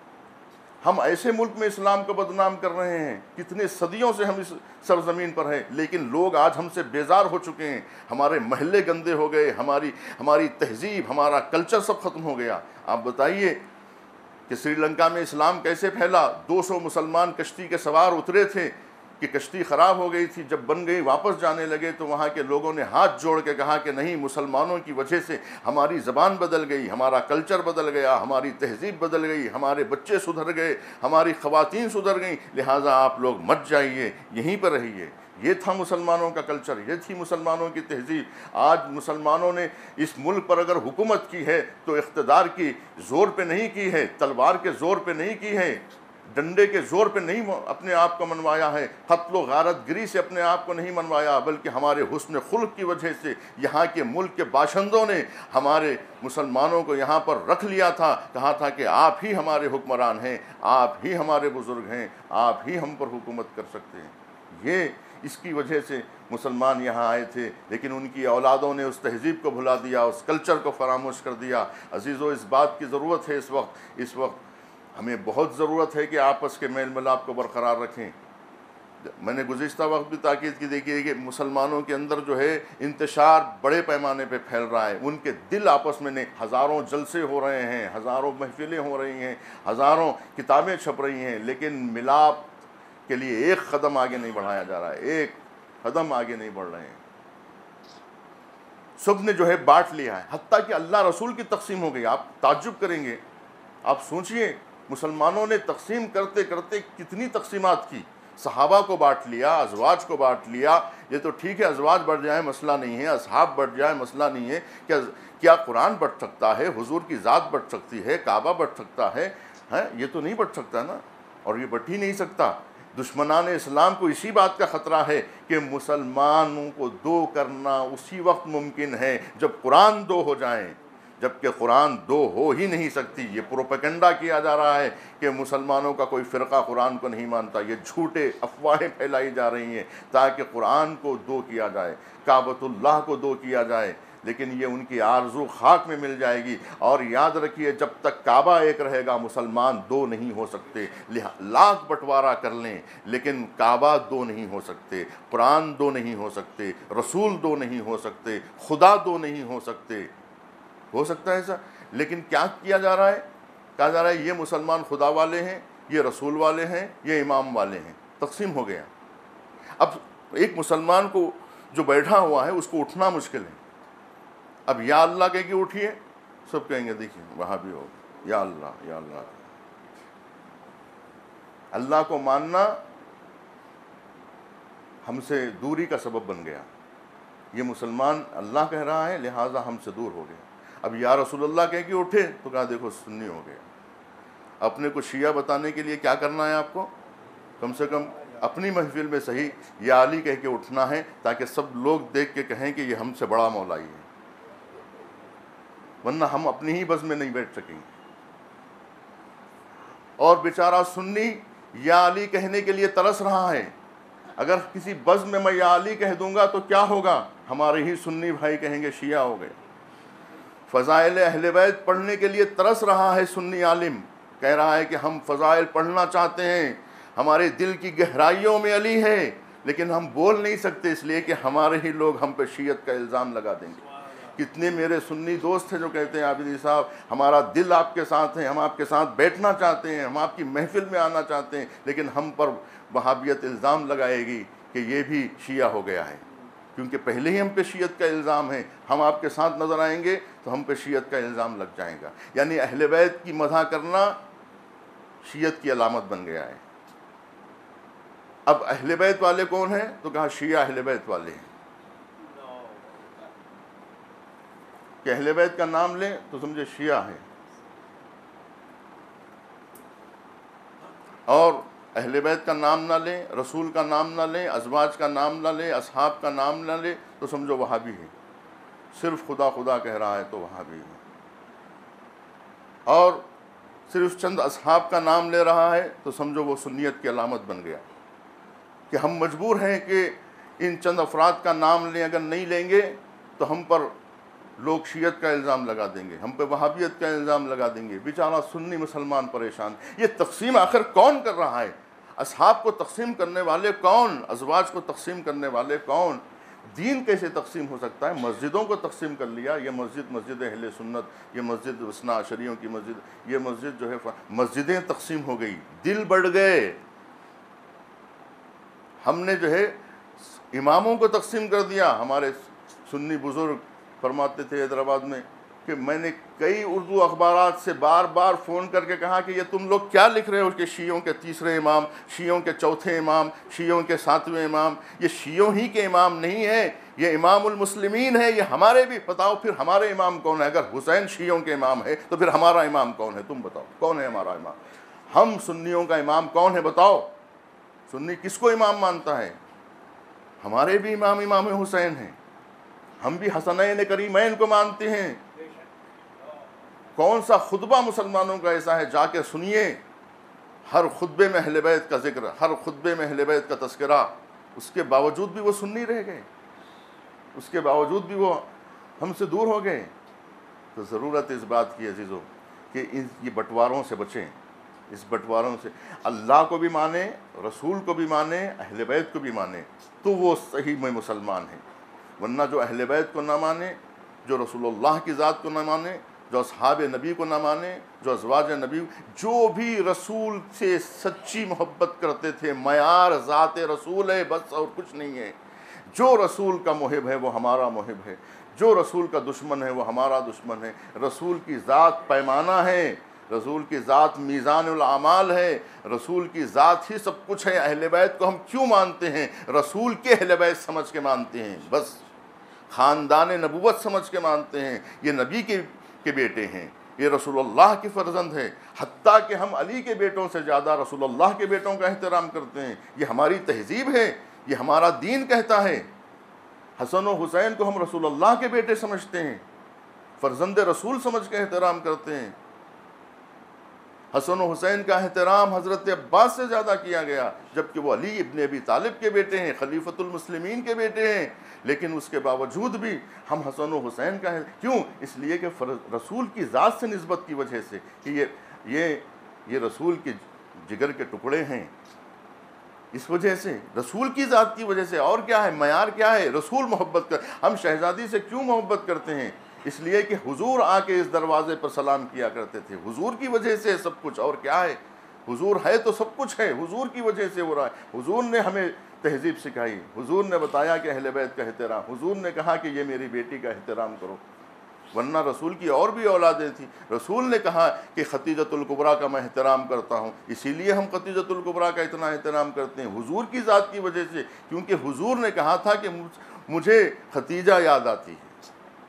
ہم ایسے ملک میں اسلام کو بدنام کر رہے ہیں، کتنے صدیوں سے ہم اس سرزمین پر ہیں، لیکن لوگ آج ہم سے بیزار ہو چکے ہیں، ہمارے محلے گندے ہو گئے، ہماری تہذیب، ہمارا کلچر سب ختم ہو گیا۔ آپ بتائیے کہ سری لنکا میں اسلام کیسے پھیلا؟ 200 مسلمان کشتی کے سوار اترے تھے کہ کشتی خراب ہو گئی تھی، جب بن گئی واپس جانے لگے تو وہاں کے لوگوں نے ہاتھ جوڑ کے کہا کہ نہیں، مسلمانوں کی وجہ سے ہماری زبان بدل گئی، ہمارا کلچر بدل گیا، ہماری تہذیب بدل گئی، ہمارے بچے سدھر گئے، ہماری خواتین سدھر گئیں، لہٰذا آپ لوگ مت جائیے، یہیں پر رہیے۔ یہ تھا مسلمانوں کا کلچر، یہ تھی مسلمانوں کی تہذیب۔ آج مسلمانوں نے اس ملک پر اگر حکومت کی ہے تو اقتدار کی زور پہ نہیں کی ہے، تلوار کے زور پہ نہیں کی ہے، ڈنڈے کے زور پہ نہیں اپنے آپ کو منوایا ہے، قتل و غارت گری سے اپنے آپ کو نہیں منوایا، بلکہ ہمارے حسن خلق کی وجہ سے یہاں کے ملک کے باشندوں نے ہمارے مسلمانوں کو یہاں پر رکھ لیا تھا، کہا تھا کہ آپ ہی ہمارے حکمران ہیں، آپ ہی ہمارے بزرگ ہیں، آپ ہی ہم پر حکومت کر سکتے ہیں۔ یہ اس کی وجہ سے مسلمان یہاں آئے تھے، لیکن ان کی اولادوں نے اس تہذیب کو بھلا دیا، اس کلچر کو فراموش کر دیا۔ عزیزو، اس بات کی ضرورت ہے، اس وقت ہمیں بہت ضرورت ہے کہ آپس کے میل ملاپ کو برقرار رکھیں۔ میں نے گزشتہ وقت بھی تاکید کی، دیکھیے کہ مسلمانوں کے اندر جو ہے انتشار بڑے پیمانے پہ پھیل رہا ہے، ان کے دل آپس میں نہیں، ہزاروں جلسے ہو رہے ہیں، ہزاروں محفلیں ہو رہی ہیں، ہزاروں کتابیں چھپ رہی ہیں، لیکن ملاپ کے لیے ایک قدم آگے نہیں بڑھایا جا رہا ہے، ایک قدم آگے نہیں بڑھ رہے ہیں۔ سب نے جو ہے بانٹ لیا ہے، حتیٰ کہ اللہ رسول کی تقسیم ہو گئی۔ آپ تعجب کریں گے، آپ سوچئے مسلمانوں نے تقسیم کرتے کرتے کتنی تقسیمات کی۔ صحابہ کو بانٹ لیا، ازواج کو بانٹ لیا، یہ تو ٹھیک ہے ازواج بڑھ جائیں مسئلہ نہیں ہے، اصحاب بڑھ جائیں مسئلہ نہیں ہے، کیا قرآن بڑھ سکتا ہے، حضور کی ذات بڑھ سکتی ہے، کعبہ بڑھ سکتا ہے؟ یہ تو نہیں بڑھ سکتا نا، اور یہ بڑھ ہی نہیں سکتا۔ دشمنان اسلام کو اسی بات کا خطرہ ہے کہ مسلمانوں کو دو کرنا اسی وقت ممکن ہے جب قرآن دو ہو جائیں، جبکہ قرآن دو ہو ہی نہیں سکتی۔ یہ پروپیگنڈا کیا جا رہا ہے کہ مسلمانوں کا کوئی فرقہ قرآن کو نہیں مانتا، یہ جھوٹے افواہیں پھیلائی جا رہی ہیں تاکہ قرآن کو دو کیا جائے، کعبۃ اللہ کو دو کیا جائے، لیکن یہ ان کی آرزو خاک میں مل جائے گی۔ اور یاد رکھیے، جب تک کعبہ ایک رہے گا مسلمان دو نہیں ہو سکتے، لاکھ بٹوارہ کر لیں لیکن کعبہ دو نہیں ہو سکتے، قرآن دو نہیں ہو سکتے، رسول دو نہیں ہو سکتے، خدا دو نہیں ہو سکتے۔ ہو سکتا ہے ایسا، لیکن کیا کیا جا رہا ہے؟ کہا جا رہا ہے یہ مسلمان خدا والے ہیں، یہ رسول والے ہیں، یہ امام والے ہیں، تقسیم ہو گیا۔ اب ایک مسلمان کو جو بیٹھا ہوا ہے اس کو اٹھنا مشکل ہے۔ اب یا اللہ کہہ کے اٹھیے، سب کہیں گے دیکھیے وہاں بھی ہو، یا اللہ یا اللہ۔ اللہ کو ماننا ہم سے دوری کا سبب بن گیا۔ یہ مسلمان اللہ کہہ رہا ہے لہٰذا ہم سے دور ہو گیا۔ اب یا رسول اللہ کہہ کے اٹھے تو کہا دیکھو سنی ہو گیا۔ اپنے کو شیعہ بتانے کے لیے کیا کرنا ہے آپ کو؟ کم سے کم اپنی محفل میں صحیح یا علی کہہ کے اٹھنا ہے، تاکہ سب لوگ دیکھ کے کہیں کہ یہ ہم سے بڑا مولائی ہے، ورنہ ہم اپنی ہی بز میں نہیں بیٹھ سکیں گے۔ اور بیچارہ سنی یا علی کہنے کے لیے ترس رہا ہے، اگر کسی بز میں میں یا علی کہہ دوں گا تو کیا ہوگا؟ ہمارے ہی سنی بھائی کہیں گے شیعہ ہو گئے۔ فضائل اہل بیت پڑھنے کے لیے ترس رہا ہے سنی عالم، کہہ رہا ہے کہ ہم فضائل پڑھنا چاہتے ہیں، ہمارے دل کی گہرائیوں میں علی ہے، لیکن ہم بول نہیں سکتے اس لیے کہ ہمارے ہی لوگ ہم پہ شیعت کا الزام لگا دیں گے۔ کتنے میرے سنی دوست ہیں جو کہتے ہیں عابدی صاحب ہمارا دل آپ کے ساتھ ہے، ہم آپ کے ساتھ بیٹھنا چاہتے ہیں، ہم آپ کی محفل میں آنا چاہتے ہیں، لیکن ہم پر وہابیت الزام لگائے گی کہ یہ بھی شیعہ ہو گیا ہے، کیونکہ پہلے ہی ہم پہ شیعت کا الزام ہے، ہم آپ کے ساتھ نظر آئیں گے تو ہم پہ شیعت کا الزام لگ جائے گا۔ یعنی اہل بیت کی مدح کرنا شیعت کی علامت بن گیا ہے۔ اب اہل بیت والے کون ہیں؟ تو کہا شیعہ اہل بیت والے ہیں، کہ اہل بیت کا نام لیں تو سمجھے شیعہ ہے، اور اہل بیت کا نام نہ لیں، رسول کا نام نہ لیں، ازواج کا نام نہ لیں، اصحاب کا نام نہ لیں تو سمجھو وہابی ہے، صرف خدا خدا کہہ رہا ہے تو وہابی ہے، اور صرف چند اصحاب کا نام لے رہا ہے تو سمجھو وہ سنیت کی علامت بن گیا، کہ ہم مجبور ہیں کہ ان چند افراد کا نام لیں، اگر نہیں لیں گے تو ہم پر لوگ شیعت کا الزام لگا دیں گے، ہم پہ وہابیت کا الزام لگا دیں گے۔ بیچارہ سنی مسلمان پریشان۔ یہ تقسیم آخر کون کر رہا ہے؟ اصحاب کو تقسیم کرنے والے کون؟ ازواج کو تقسیم کرنے والے کون؟ دین کیسے تقسیم ہو سکتا ہے؟ مسجدوں کو تقسیم کر لیا، یہ مسجد اہل سنت، یہ مسجد اثنا عشریوں کی مسجد، یہ مسجد جو ہے مسجدیں تقسیم ہو گئی، دل بڑھ گئے۔ ہم نے جو ہے اماموں کو تقسیم کر دیا۔ ہمارے سنی بزرگ فرماتے تھے حیدرآباد میں کہ میں نے کئی اردو اخبارات سے بار بار فون کر کے کہا کہ یہ تم لوگ کیا لکھ رہے ہو کہ شیعوں کے تیسرے امام، شیعوں کے چوتھے امام، شیعوں کے ساتویں امام، یہ شیعوں ہی کے امام نہیں ہے، یہ امام المسلمین ہے، یہ ہمارے بھی۔ بتاؤ پھر ہمارے امام کون ہے؟ اگر حسین شیعوں کے امام ہے تو پھر ہمارا امام کون ہے؟ تم بتاؤ کون ہے ہمارا امام؟ ہم سنیوں کا امام کون ہے بتاؤ؟ سنی کس کو امام مانتا ہے؟ ہمارے بھی امام امام حسین ہیں، ہم بھی حسنین کریمین کو مانتے ہیں۔ کون سا خطبہ مسلمانوں کا ایسا ہے؟ جا کے سنیے، ہر خطبے میں اہل بیت کا ذکر، ہر خطبے میں اہل بیت کا تذکرہ، اس کے باوجود بھی وہ سنی رہ گئے، اس کے باوجود بھی وہ ہم سے دور ہو گئے۔ تو ضرورت اس بات کی عزیزوں کہ یہ بٹواروں سے بچیں، اس بٹواروں سے اللہ کو بھی مانے، رسول کو بھی مانے، اہل بیت کو بھی مانے، تو وہ صحیح میں مسلمان ہیں۔ ورنہ جو اہل بیت کو نہ مانے، جو رسول اللہ کی ذات کو نہ مانے، جو اصحاب نبی کو نہ مانے، جو ازواج نبی، جو بھی رسول سے سچی محبت کرتے تھے، معیار ذات رسول ہے بس، اور کچھ نہیں ہے۔ جو رسول کا محب ہے وہ ہمارا محب ہے، جو رسول کا دشمن ہے وہ ہمارا دشمن ہے۔ رسول کی ذات پیمانہ ہے، رسول کی ذات میزان الاعمال ہے، رسول کی ذات ہی سب کچھ ہے۔ اہل بیت کو ہم کیوں مانتے ہیں؟ رسول کے اہل بیت سمجھ کے مانتے ہیں، بس خاندان نبوت سمجھ کے مانتے ہیں۔ یہ نبی کے بیٹے ہیں، یہ رسول اللہ کے فرزند ہیں، حتیٰ کہ ہم علی کے بیٹوں سے زیادہ رسول اللہ کے بیٹوں کا احترام کرتے ہیں۔ یہ ہماری تہذیب ہے، یہ ہمارا دین کہتا ہے۔ حسن و حسین کو ہم رسول اللہ کے بیٹے سمجھتے ہیں، فرزند رسول سمجھ کے احترام کرتے ہیں۔ حسن و حسین کا احترام حضرت عباس سے زیادہ کیا گیا، جبکہ وہ علی ابن ابی طالب کے بیٹے ہیں، خلیفۃ المسلمین کے بیٹے ہیں، لیکن اس کے باوجود بھی ہم حسن و حسین کا کیوں؟ اس لیے کہ رسول کی ذات سے نسبت کی وجہ سے، کہ یہ رسول کے جگر کے ٹکڑے ہیں، اس وجہ سے، رسول کی ذات کی وجہ سے۔ اور کیا ہے معیار؟ کیا ہے؟ رسول محبت کر۔ ہم شہزادی سے کیوں محبت کرتے ہیں؟ اس لیے کہ حضور آ کے اس دروازے پر سلام کیا کرتے تھے، حضور کی وجہ سے سب کچھ۔ اور کیا ہے؟ حضور ہے تو سب کچھ ہے، حضور کی وجہ سے ہو رہا ہے۔ حضور نے ہمیں تہذیب سکھائی، حضور نے بتایا کہ اہل بیت کا احترام، حضور نے کہا کہ یہ میری بیٹی کا احترام کرو، ورنہ رسول کی اور بھی اولادیں تھیں۔ رسول نے کہا کہ ختیجۃ الکبریٰ کا میں احترام کرتا ہوں، اسی لیے ہم ختیجۃ الکبریٰ کا اتنا احترام کرتے ہیں، حضور کی ذات کی وجہ سے، کیونکہ حضور نے کہا تھا کہ مجھے ختیجہ یاد آتی ہے،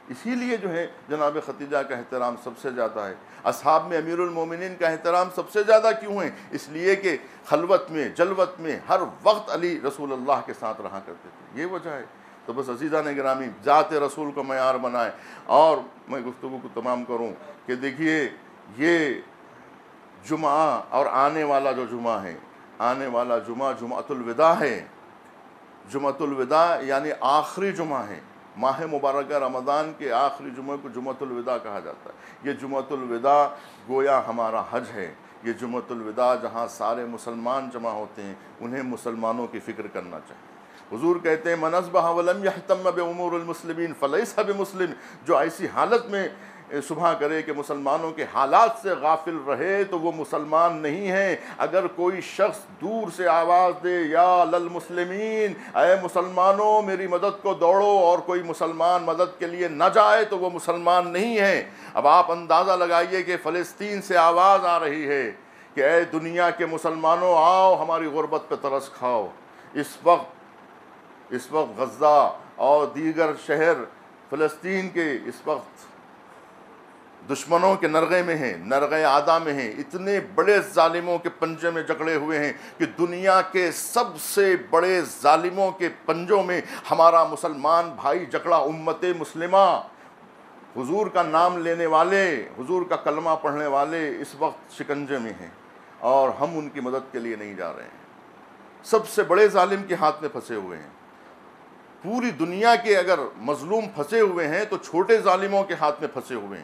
اسی لیے جو ہے جناب خدیجہ کا احترام سب سے زیادہ ہے۔ اصحاب میں امیر المومنین کا احترام سب سے زیادہ کیوں ہے؟ اس لیے کہ خلوت میں جلوت میں ہر وقت علی رسول اللہ کے ساتھ رہا کرتے تھے، یہ وجہ ہے۔ تو بس عزیزان گرامی، ذات رسول کو معیار بنائیں۔ اور میں گفتگو کو تمام کروں کہ دیکھیے یہ جمعہ اور آنے والا جو جمعہ ہے، آنے والا جمعہ جمعۃ الوداع ہے۔ جمعۃ الوداع یعنی آخری جمعہ ہے، ماہ مبارکہ رمضان کے آخری جمعہ کو جمعۃ الوداع کہا جاتا ہے۔ یہ جمعۃ الوداع گویا ہمارا حج ہے۔ یہ جمعۃ الوداع جہاں سارے مسلمان جمع ہوتے ہیں، انہیں مسلمانوں کی فکر کرنا چاہیے۔ حضور کہتے ہیں من اصبح ولم یہتم بامور المسلمین فلیس بمسلم، جو ایسی حالت میں صبح کرے کہ مسلمانوں کے حالات سے غافل رہے تو وہ مسلمان نہیں ہے۔ اگر کوئی شخص دور سے آواز دے یا للمسلمین، اے مسلمانوں میری مدد کو دوڑو، اور کوئی مسلمان مدد کے لیے نہ جائے تو وہ مسلمان نہیں ہے۔ اب آپ اندازہ لگائیے کہ فلسطین سے آواز آ رہی ہے کہ اے دنیا کے مسلمانوں آؤ ہماری غربت پہ ترس کھاؤ۔ اس وقت غزہ اور دیگر شہر فلسطین کے اس وقت دشمنوں کے نرغے میں ہیں، نرغے عادہ میں ہیں، اتنے بڑے ظالموں کے پنجے میں جکڑے ہوئے ہیں کہ دنیا کے سب سے بڑے ظالموں کے پنجوں میں ہمارا مسلمان بھائی جکڑا، امت مسلمہ، حضور کا نام لینے والے، حضور کا کلمہ پڑھنے والے اس وقت شکنجے میں ہیں، اور ہم ان کی مدد کے لیے نہیں جا رہے ہیں۔ سب سے بڑے ظالم کے ہاتھ میں پھنسے ہوئے ہیں۔ پوری دنیا کے اگر مظلوم پھنسے ہوئے ہیں تو چھوٹے ظالموں کے ہاتھ میں پھنسے ہوئے ہیں۔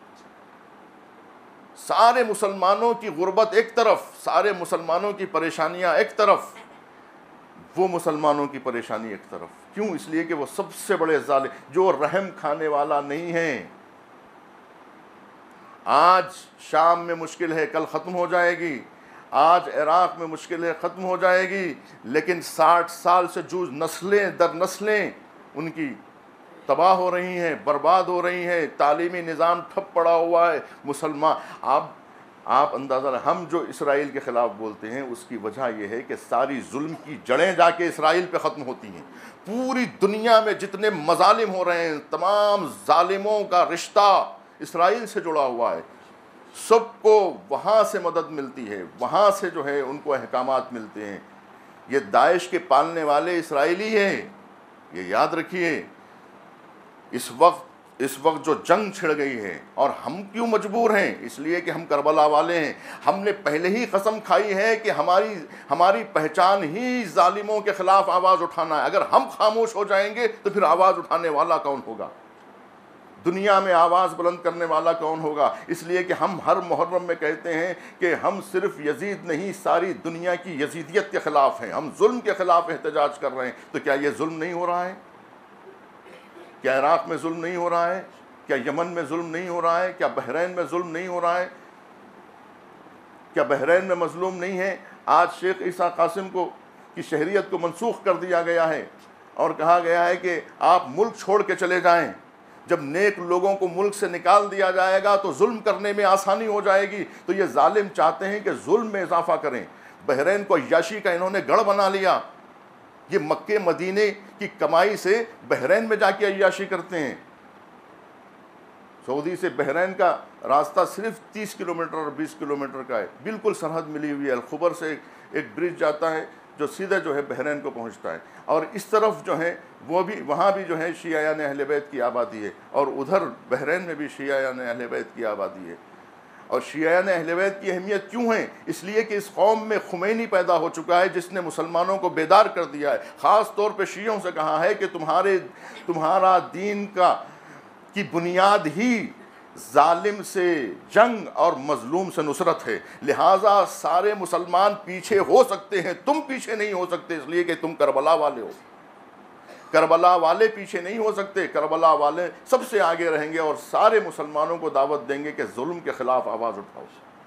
سارے مسلمانوں کی غربت ایک طرف، سارے مسلمانوں کی پریشانیاں ایک طرف، وہ مسلمانوں کی پریشانی ایک طرف۔ کیوں؟ اس لیے کہ وہ سب سے بڑے ظالم، جو رحم کھانے والا نہیں ہے۔ آج شام میں مشکل ہے، کل ختم ہو جائے گی۔ آج عراق میں مشکل ہے، ختم ہو جائے گی، لیکن 60 سال سے جو نسلیں در نسلیں ان کی تباہ ہو رہی ہیں، برباد ہو رہی ہیں، تعلیمی نظام ٹھپ پڑا ہوا ہے۔ مسلمان آپ اندازہ لیں، ہم جو اسرائیل کے خلاف بولتے ہیں اس کی وجہ یہ ہے کہ ساری ظلم کی جڑیں جا کے اسرائیل پہ ختم ہوتی ہیں۔ پوری دنیا میں جتنے مظالم ہو رہے ہیں، تمام ظالموں کا رشتہ اسرائیل سے جڑا ہوا ہے۔ سب کو وہاں سے مدد ملتی ہے، وہاں سے جو ہے ان کو احکامات ملتے ہیں۔ یہ داعش کے پالنے والے اسرائیلی ہیں، یہ یاد رکھیے۔ اس وقت جو جنگ چھڑ گئی ہے، اور ہم کیوں مجبور ہیں؟ اس لیے کہ ہم کربلا والے ہیں۔ ہم نے پہلے ہی قسم کھائی ہے کہ ہماری پہچان ہی ظالموں کے خلاف آواز اٹھانا ہے۔ اگر ہم خاموش ہو جائیں گے تو پھر آواز اٹھانے والا کون ہوگا؟ دنیا میں آواز بلند کرنے والا کون ہوگا؟ اس لیے کہ ہم ہر محرم میں کہتے ہیں کہ ہم صرف یزید نہیں، ساری دنیا کی یزیدیت کے خلاف ہیں، ہم ظلم کے خلاف احتجاج کر رہے ہیں۔ تو کیا یہ ظلم نہیں ہو رہا ہے؟ کیا عراق میں ظلم نہیں ہو رہا ہے؟ کیا یمن میں ظلم نہیں ہو رہا ہے؟ کیا بحرین میں ظلم نہیں ہو رہا ہے؟ کیا بحرین میں مظلوم نہیں ہے؟ آج شیخ عیسیٰ قاسم کی شہریت کو منسوخ کر دیا گیا ہے، اور کہا گیا ہے کہ آپ ملک چھوڑ کے چلے جائیں۔ جب نیک لوگوں کو ملک سے نکال دیا جائے گا تو ظلم کرنے میں آسانی ہو جائے گی۔ تو یہ ظالم چاہتے ہیں کہ ظلم میں اضافہ کریں۔ بحرین کو عیاشی کا انہوں نے گڑھ بنا لیا۔ یہ مکے مدینے کی کمائی سے بحرین میں جا کے عیاشی کرتے ہیں۔ سعودی سے بحرین کا راستہ صرف 30 کلومیٹر اور 20 کلومیٹر کا ہے، بالکل سرحد ملی ہوئی ہے۔ الخبر سے ایک برج جاتا ہے جو سیدھے جو ہے بحرین کو پہنچتا ہے، اور اس طرف جو ہے وہاں بھی جو ہے شیعیان اہل بیت کی آبادی ہے، اور ادھر بحرین میں بھی شیعیان اہل بیت کی آبادی ہے۔ اور شیعیان اہل بیت کی اہمیت کیوں ہے؟ اس لیے کہ اس قوم میں خمینی پیدا ہو چکا ہے جس نے مسلمانوں کو بیدار کر دیا ہے۔ خاص طور پہ شیعوں سے کہا ہے کہ تمہارا دین کی بنیاد ہی ظالم سے جنگ اور مظلوم سے نصرت ہے، لہٰذا سارے مسلمان پیچھے ہو سکتے ہیں، تم پیچھے نہیں ہو سکتے، اس لیے کہ تم کربلا والے ہو۔ کربلا والے پیچھے نہیں ہو سکتے، کربلا والے سب سے آگے رہیں گے، اور سارے مسلمانوں کو دعوت دیں گے کہ ظلم کے خلاف آواز اٹھاؤ۔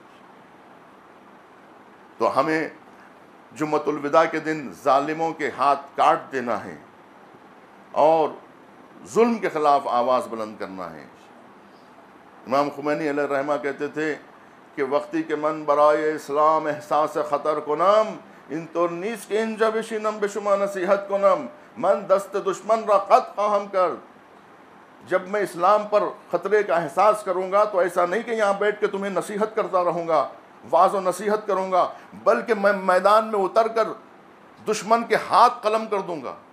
تو ہمیں جمعۃ الوداع کے دن ظالموں کے ہاتھ کاٹ دینا ہے اور ظلم کے خلاف آواز بلند کرنا ہے۔ امام خمینی علیہ الرحمہ کہتے تھے کہ وقتی کہ من برائے اسلام احساس خطر کنم، ان تو نیست که اینجا بشینم به شما نصیحت کنم، من دست دشمن را قد خواهم کرد۔ جب میں اسلام پر خطرے کا احساس کروں گا تو ایسا نہیں کہ یہاں بیٹھ کے تمہیں نصیحت کرتا رہوں گا، واعظ و نصیحت کروں گا، بلکہ میں میدان میں اتر کر دشمن کے ہاتھ قلم کر دوں گا۔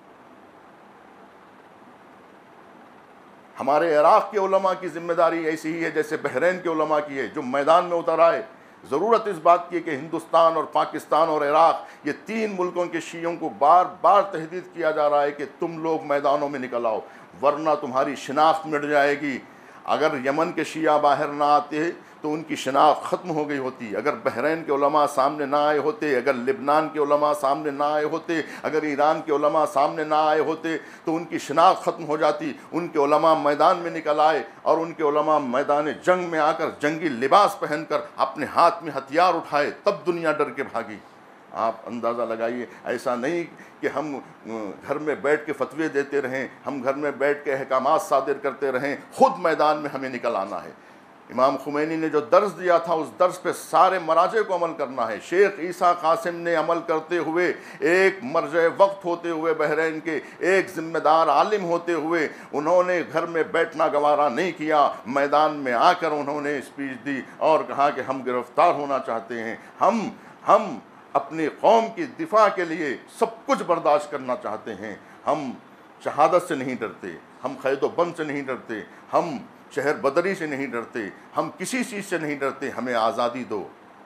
ہمارے عراق کے علماء کی ذمہ داری ایسی ہی ہے جیسے بحرین کے علماء کی ہے، جو میدان میں اتر آئے۔ ضرورت اس بات کی ہے کہ ہندوستان اور پاکستان اور عراق، یہ تین ملکوں کے شیعوں کو بار بار تحدید کیا جا رہا ہے کہ تم لوگ میدانوں میں نکل آؤ، ورنہ تمہاری شناخت مٹ جائے گی۔ اگر یمن کے شیعہ باہر نہ آتے تو ان کی شناخت ختم ہو گئی ہوتی، اگر بحرین کے علماء سامنے نہ آئے ہوتے، اگر لبنان کے علماء سامنے نہ آئے ہوتے، اگر ایران کے علماء سامنے نہ آئے ہوتے تو ان کی شناخت ختم ہو جاتی۔ ان کے علماء میدان میں نکل آئے اور ان کے علماء میدان جنگ میں آ کر جنگی لباس پہن کر اپنے ہاتھ میں ہتھیار اٹھائے، تب دنیا ڈر کے بھاگی۔ آپ اندازہ لگائیے، ایسا نہیں کہ ہم گھر میں بیٹھ کے فتوے دیتے رہیں، ہم گھر میں بیٹھ کے احکامات صادر کرتے رہیں، خود میدان میں ہمیں نکل آنا ہے۔ امام خمینی نے جو درس دیا تھا اس درس پہ سارے مراجع کو عمل کرنا ہے۔ شیخ عیسیٰ قاسم نے عمل کرتے ہوئے، ایک مرجع وقت ہوتے ہوئے بحرین کے، ایک ذمہ دار عالم ہوتے ہوئے، انہوں نے گھر میں بیٹھنا گوارا نہیں کیا، میدان میں آ کر انہوں نے اسپیچ دی اور کہا کہ ہم گرفتار ہونا چاہتے ہیں، ہم اپنی قوم کی دفاع کے لیے سب کچھ برداشت کرنا چاہتے ہیں، ہم شہادت سے نہیں ڈرتے، ہم قید و بند سے نہیں ڈرتے، ہم شہر بدری سے نہیں ڈرتے، ہم کسی چیز سے نہیں ڈرتے، ہمیں آزادی دو۔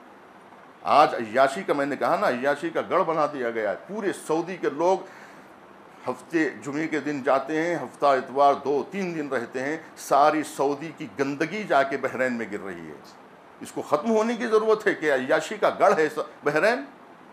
آج عیاشی کا، میں نے کہا نا، عیاشی کا گڑھ بنا دیا گیا ہے۔ پورے سعودی کے لوگ ہفتے جمعے کے دن جاتے ہیں، ہفتہ اتوار 2-3 دن رہتے ہیں، ساری سعودی کی گندگی جا کے بحرین میں گر رہی ہے۔ اس کو ختم ہونے کی ضرورت ہے کہ عیاشی کا گڑھ ہے بحرین۔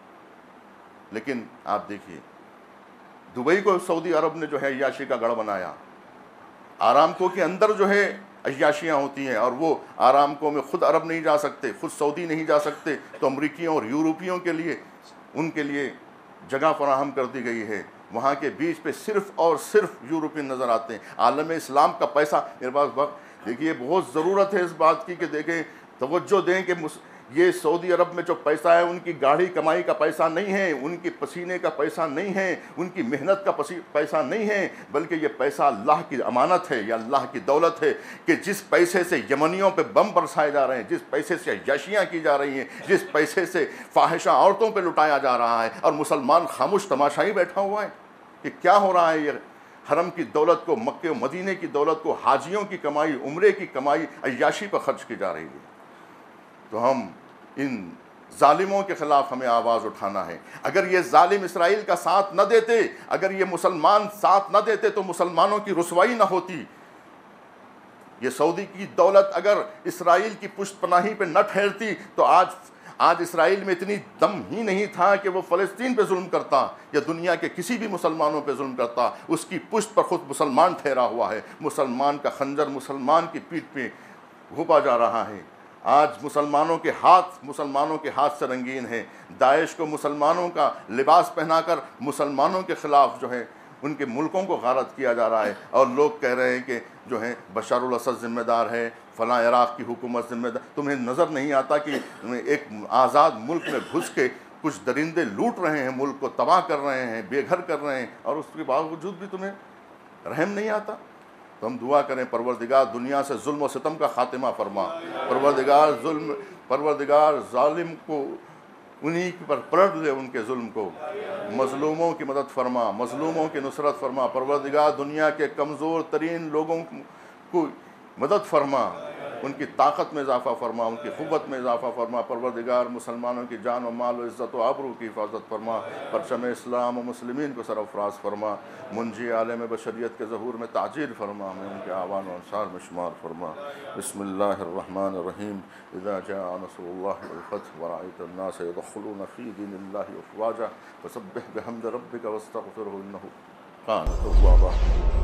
لیکن آپ دیکھیے، دبئی کو سعودی عرب نے جو ہے عیاشی کا گڑھ بنایا۔ آرامکو کے اندر جو ہے عیاشیاں ہوتی ہیں، اور وہ آرامکو میں خود عرب نہیں جا سکتے، خود سعودی نہیں جا سکتے، تو امریکیوں اور یورپیوں کے لیے ان کے لیے جگہ فراہم کر دی گئی ہے۔ وہاں کے بیچ پہ صرف اور صرف یورپین نظر آتے ہیں۔ عالم اسلام کا پیسہ، میرے پاس وقت، دیکھیے بہت ضرورت ہے اس بات کی کہ دیکھیں، توجہ دیں کہ یہ سعودی عرب میں جو پیسہ ہے ان کی گاڑھی کمائی کا پیسہ نہیں ہے، ان کی پسینے کا پیسہ نہیں ہے، ان کی محنت کا پیسہ نہیں ہے، بلکہ یہ پیسہ اللہ کی امانت ہے، یا اللہ کی دولت ہے، کہ جس پیسے سے یمنیوں پہ بم برسائے جا رہے ہیں، جس پیسے سے عیاشیاں کی جا رہی ہیں، جس پیسے سے فاحشہ عورتوں پہ لٹایا جا رہا ہے، اور مسلمان خاموش تماشائی بیٹھا ہوا ہے کہ کیا ہو رہا ہے۔ یہ حرم کی دولت کو، مکے و مدینے کی دولت کو، حاجیوں کی کمائی، عمرے کی کمائی عیاشی پر خرچ کی جا رہی ہے۔ تو ہم ان ظالموں کے خلاف ہمیں آواز اٹھانا ہے۔ اگر یہ ظالم اسرائیل کا ساتھ نہ دیتے، اگر یہ مسلمان ساتھ نہ دیتے تو مسلمانوں کی رسوائی نہ ہوتی۔ یہ سعودی کی دولت اگر اسرائیل کی پشت پناہی پہ نہ ٹھہرتی تو آج اسرائیل میں اتنی دم ہی نہیں تھا کہ وہ فلسطین پہ ظلم کرتا یا دنیا کے کسی بھی مسلمانوں پہ ظلم کرتا۔ اس کی پشت پر خود مسلمان ٹھہرا ہوا ہے۔ مسلمان کا خنجر مسلمان کی پیٹھ پہ گھوپا جا رہا ہے۔ آج مسلمانوں کے ہاتھ سے رنگین ہیں۔ داعش کو مسلمانوں کا لباس پہنا کر مسلمانوں کے خلاف جو ہے ان کے ملکوں کو غارت کیا جا رہا ہے، اور لوگ کہہ رہے ہیں کہ جو ہے بشار الاسد ذمہ دار ہے، فلاں عراق کی حکومت ذمہ دار۔ تمہیں نظر نہیں آتا کہ ایک آزاد ملک میں گھس کے کچھ درندے لوٹ رہے ہیں، ملک کو تباہ کر رہے ہیں، بے گھر کر رہے ہیں، اور اس کے باوجود بھی تمہیں رحم نہیں آتا؟ تو ہم دعا کریں پروردگار دنیا سے ظلم و ستم کا خاتمہ فرما، پروردگار ظالم کو انہی پر پلٹ دے، ان کے ظلم کو، مظلوموں کی مدد فرما، مظلوموں کی نصرت فرما، پروردگار دنیا کے کمزور ترین لوگوں کو مدد فرما، ان کی طاقت میں اضافہ فرما، ان کی قوت میں اضافہ فرما، پروردگار مسلمانوں کی جان و مال و عزت و آبرو کی حفاظت فرما، پرچم اسلام و مسلمین کو سرفراز فرما، منجی عالم بشریت کے ظہور میں تعجیل فرما، ہمیں ان کے اعوان و انصار میں شمار فرما۔ بسم اللہ الرحمن الرحیم۔ اذا جاء نصر اللہ والفتح ورأیت الناس يدخلون فی دین اللہ افواجا فسبح بحمد ربک واستغفرہ انہ کان توابا۔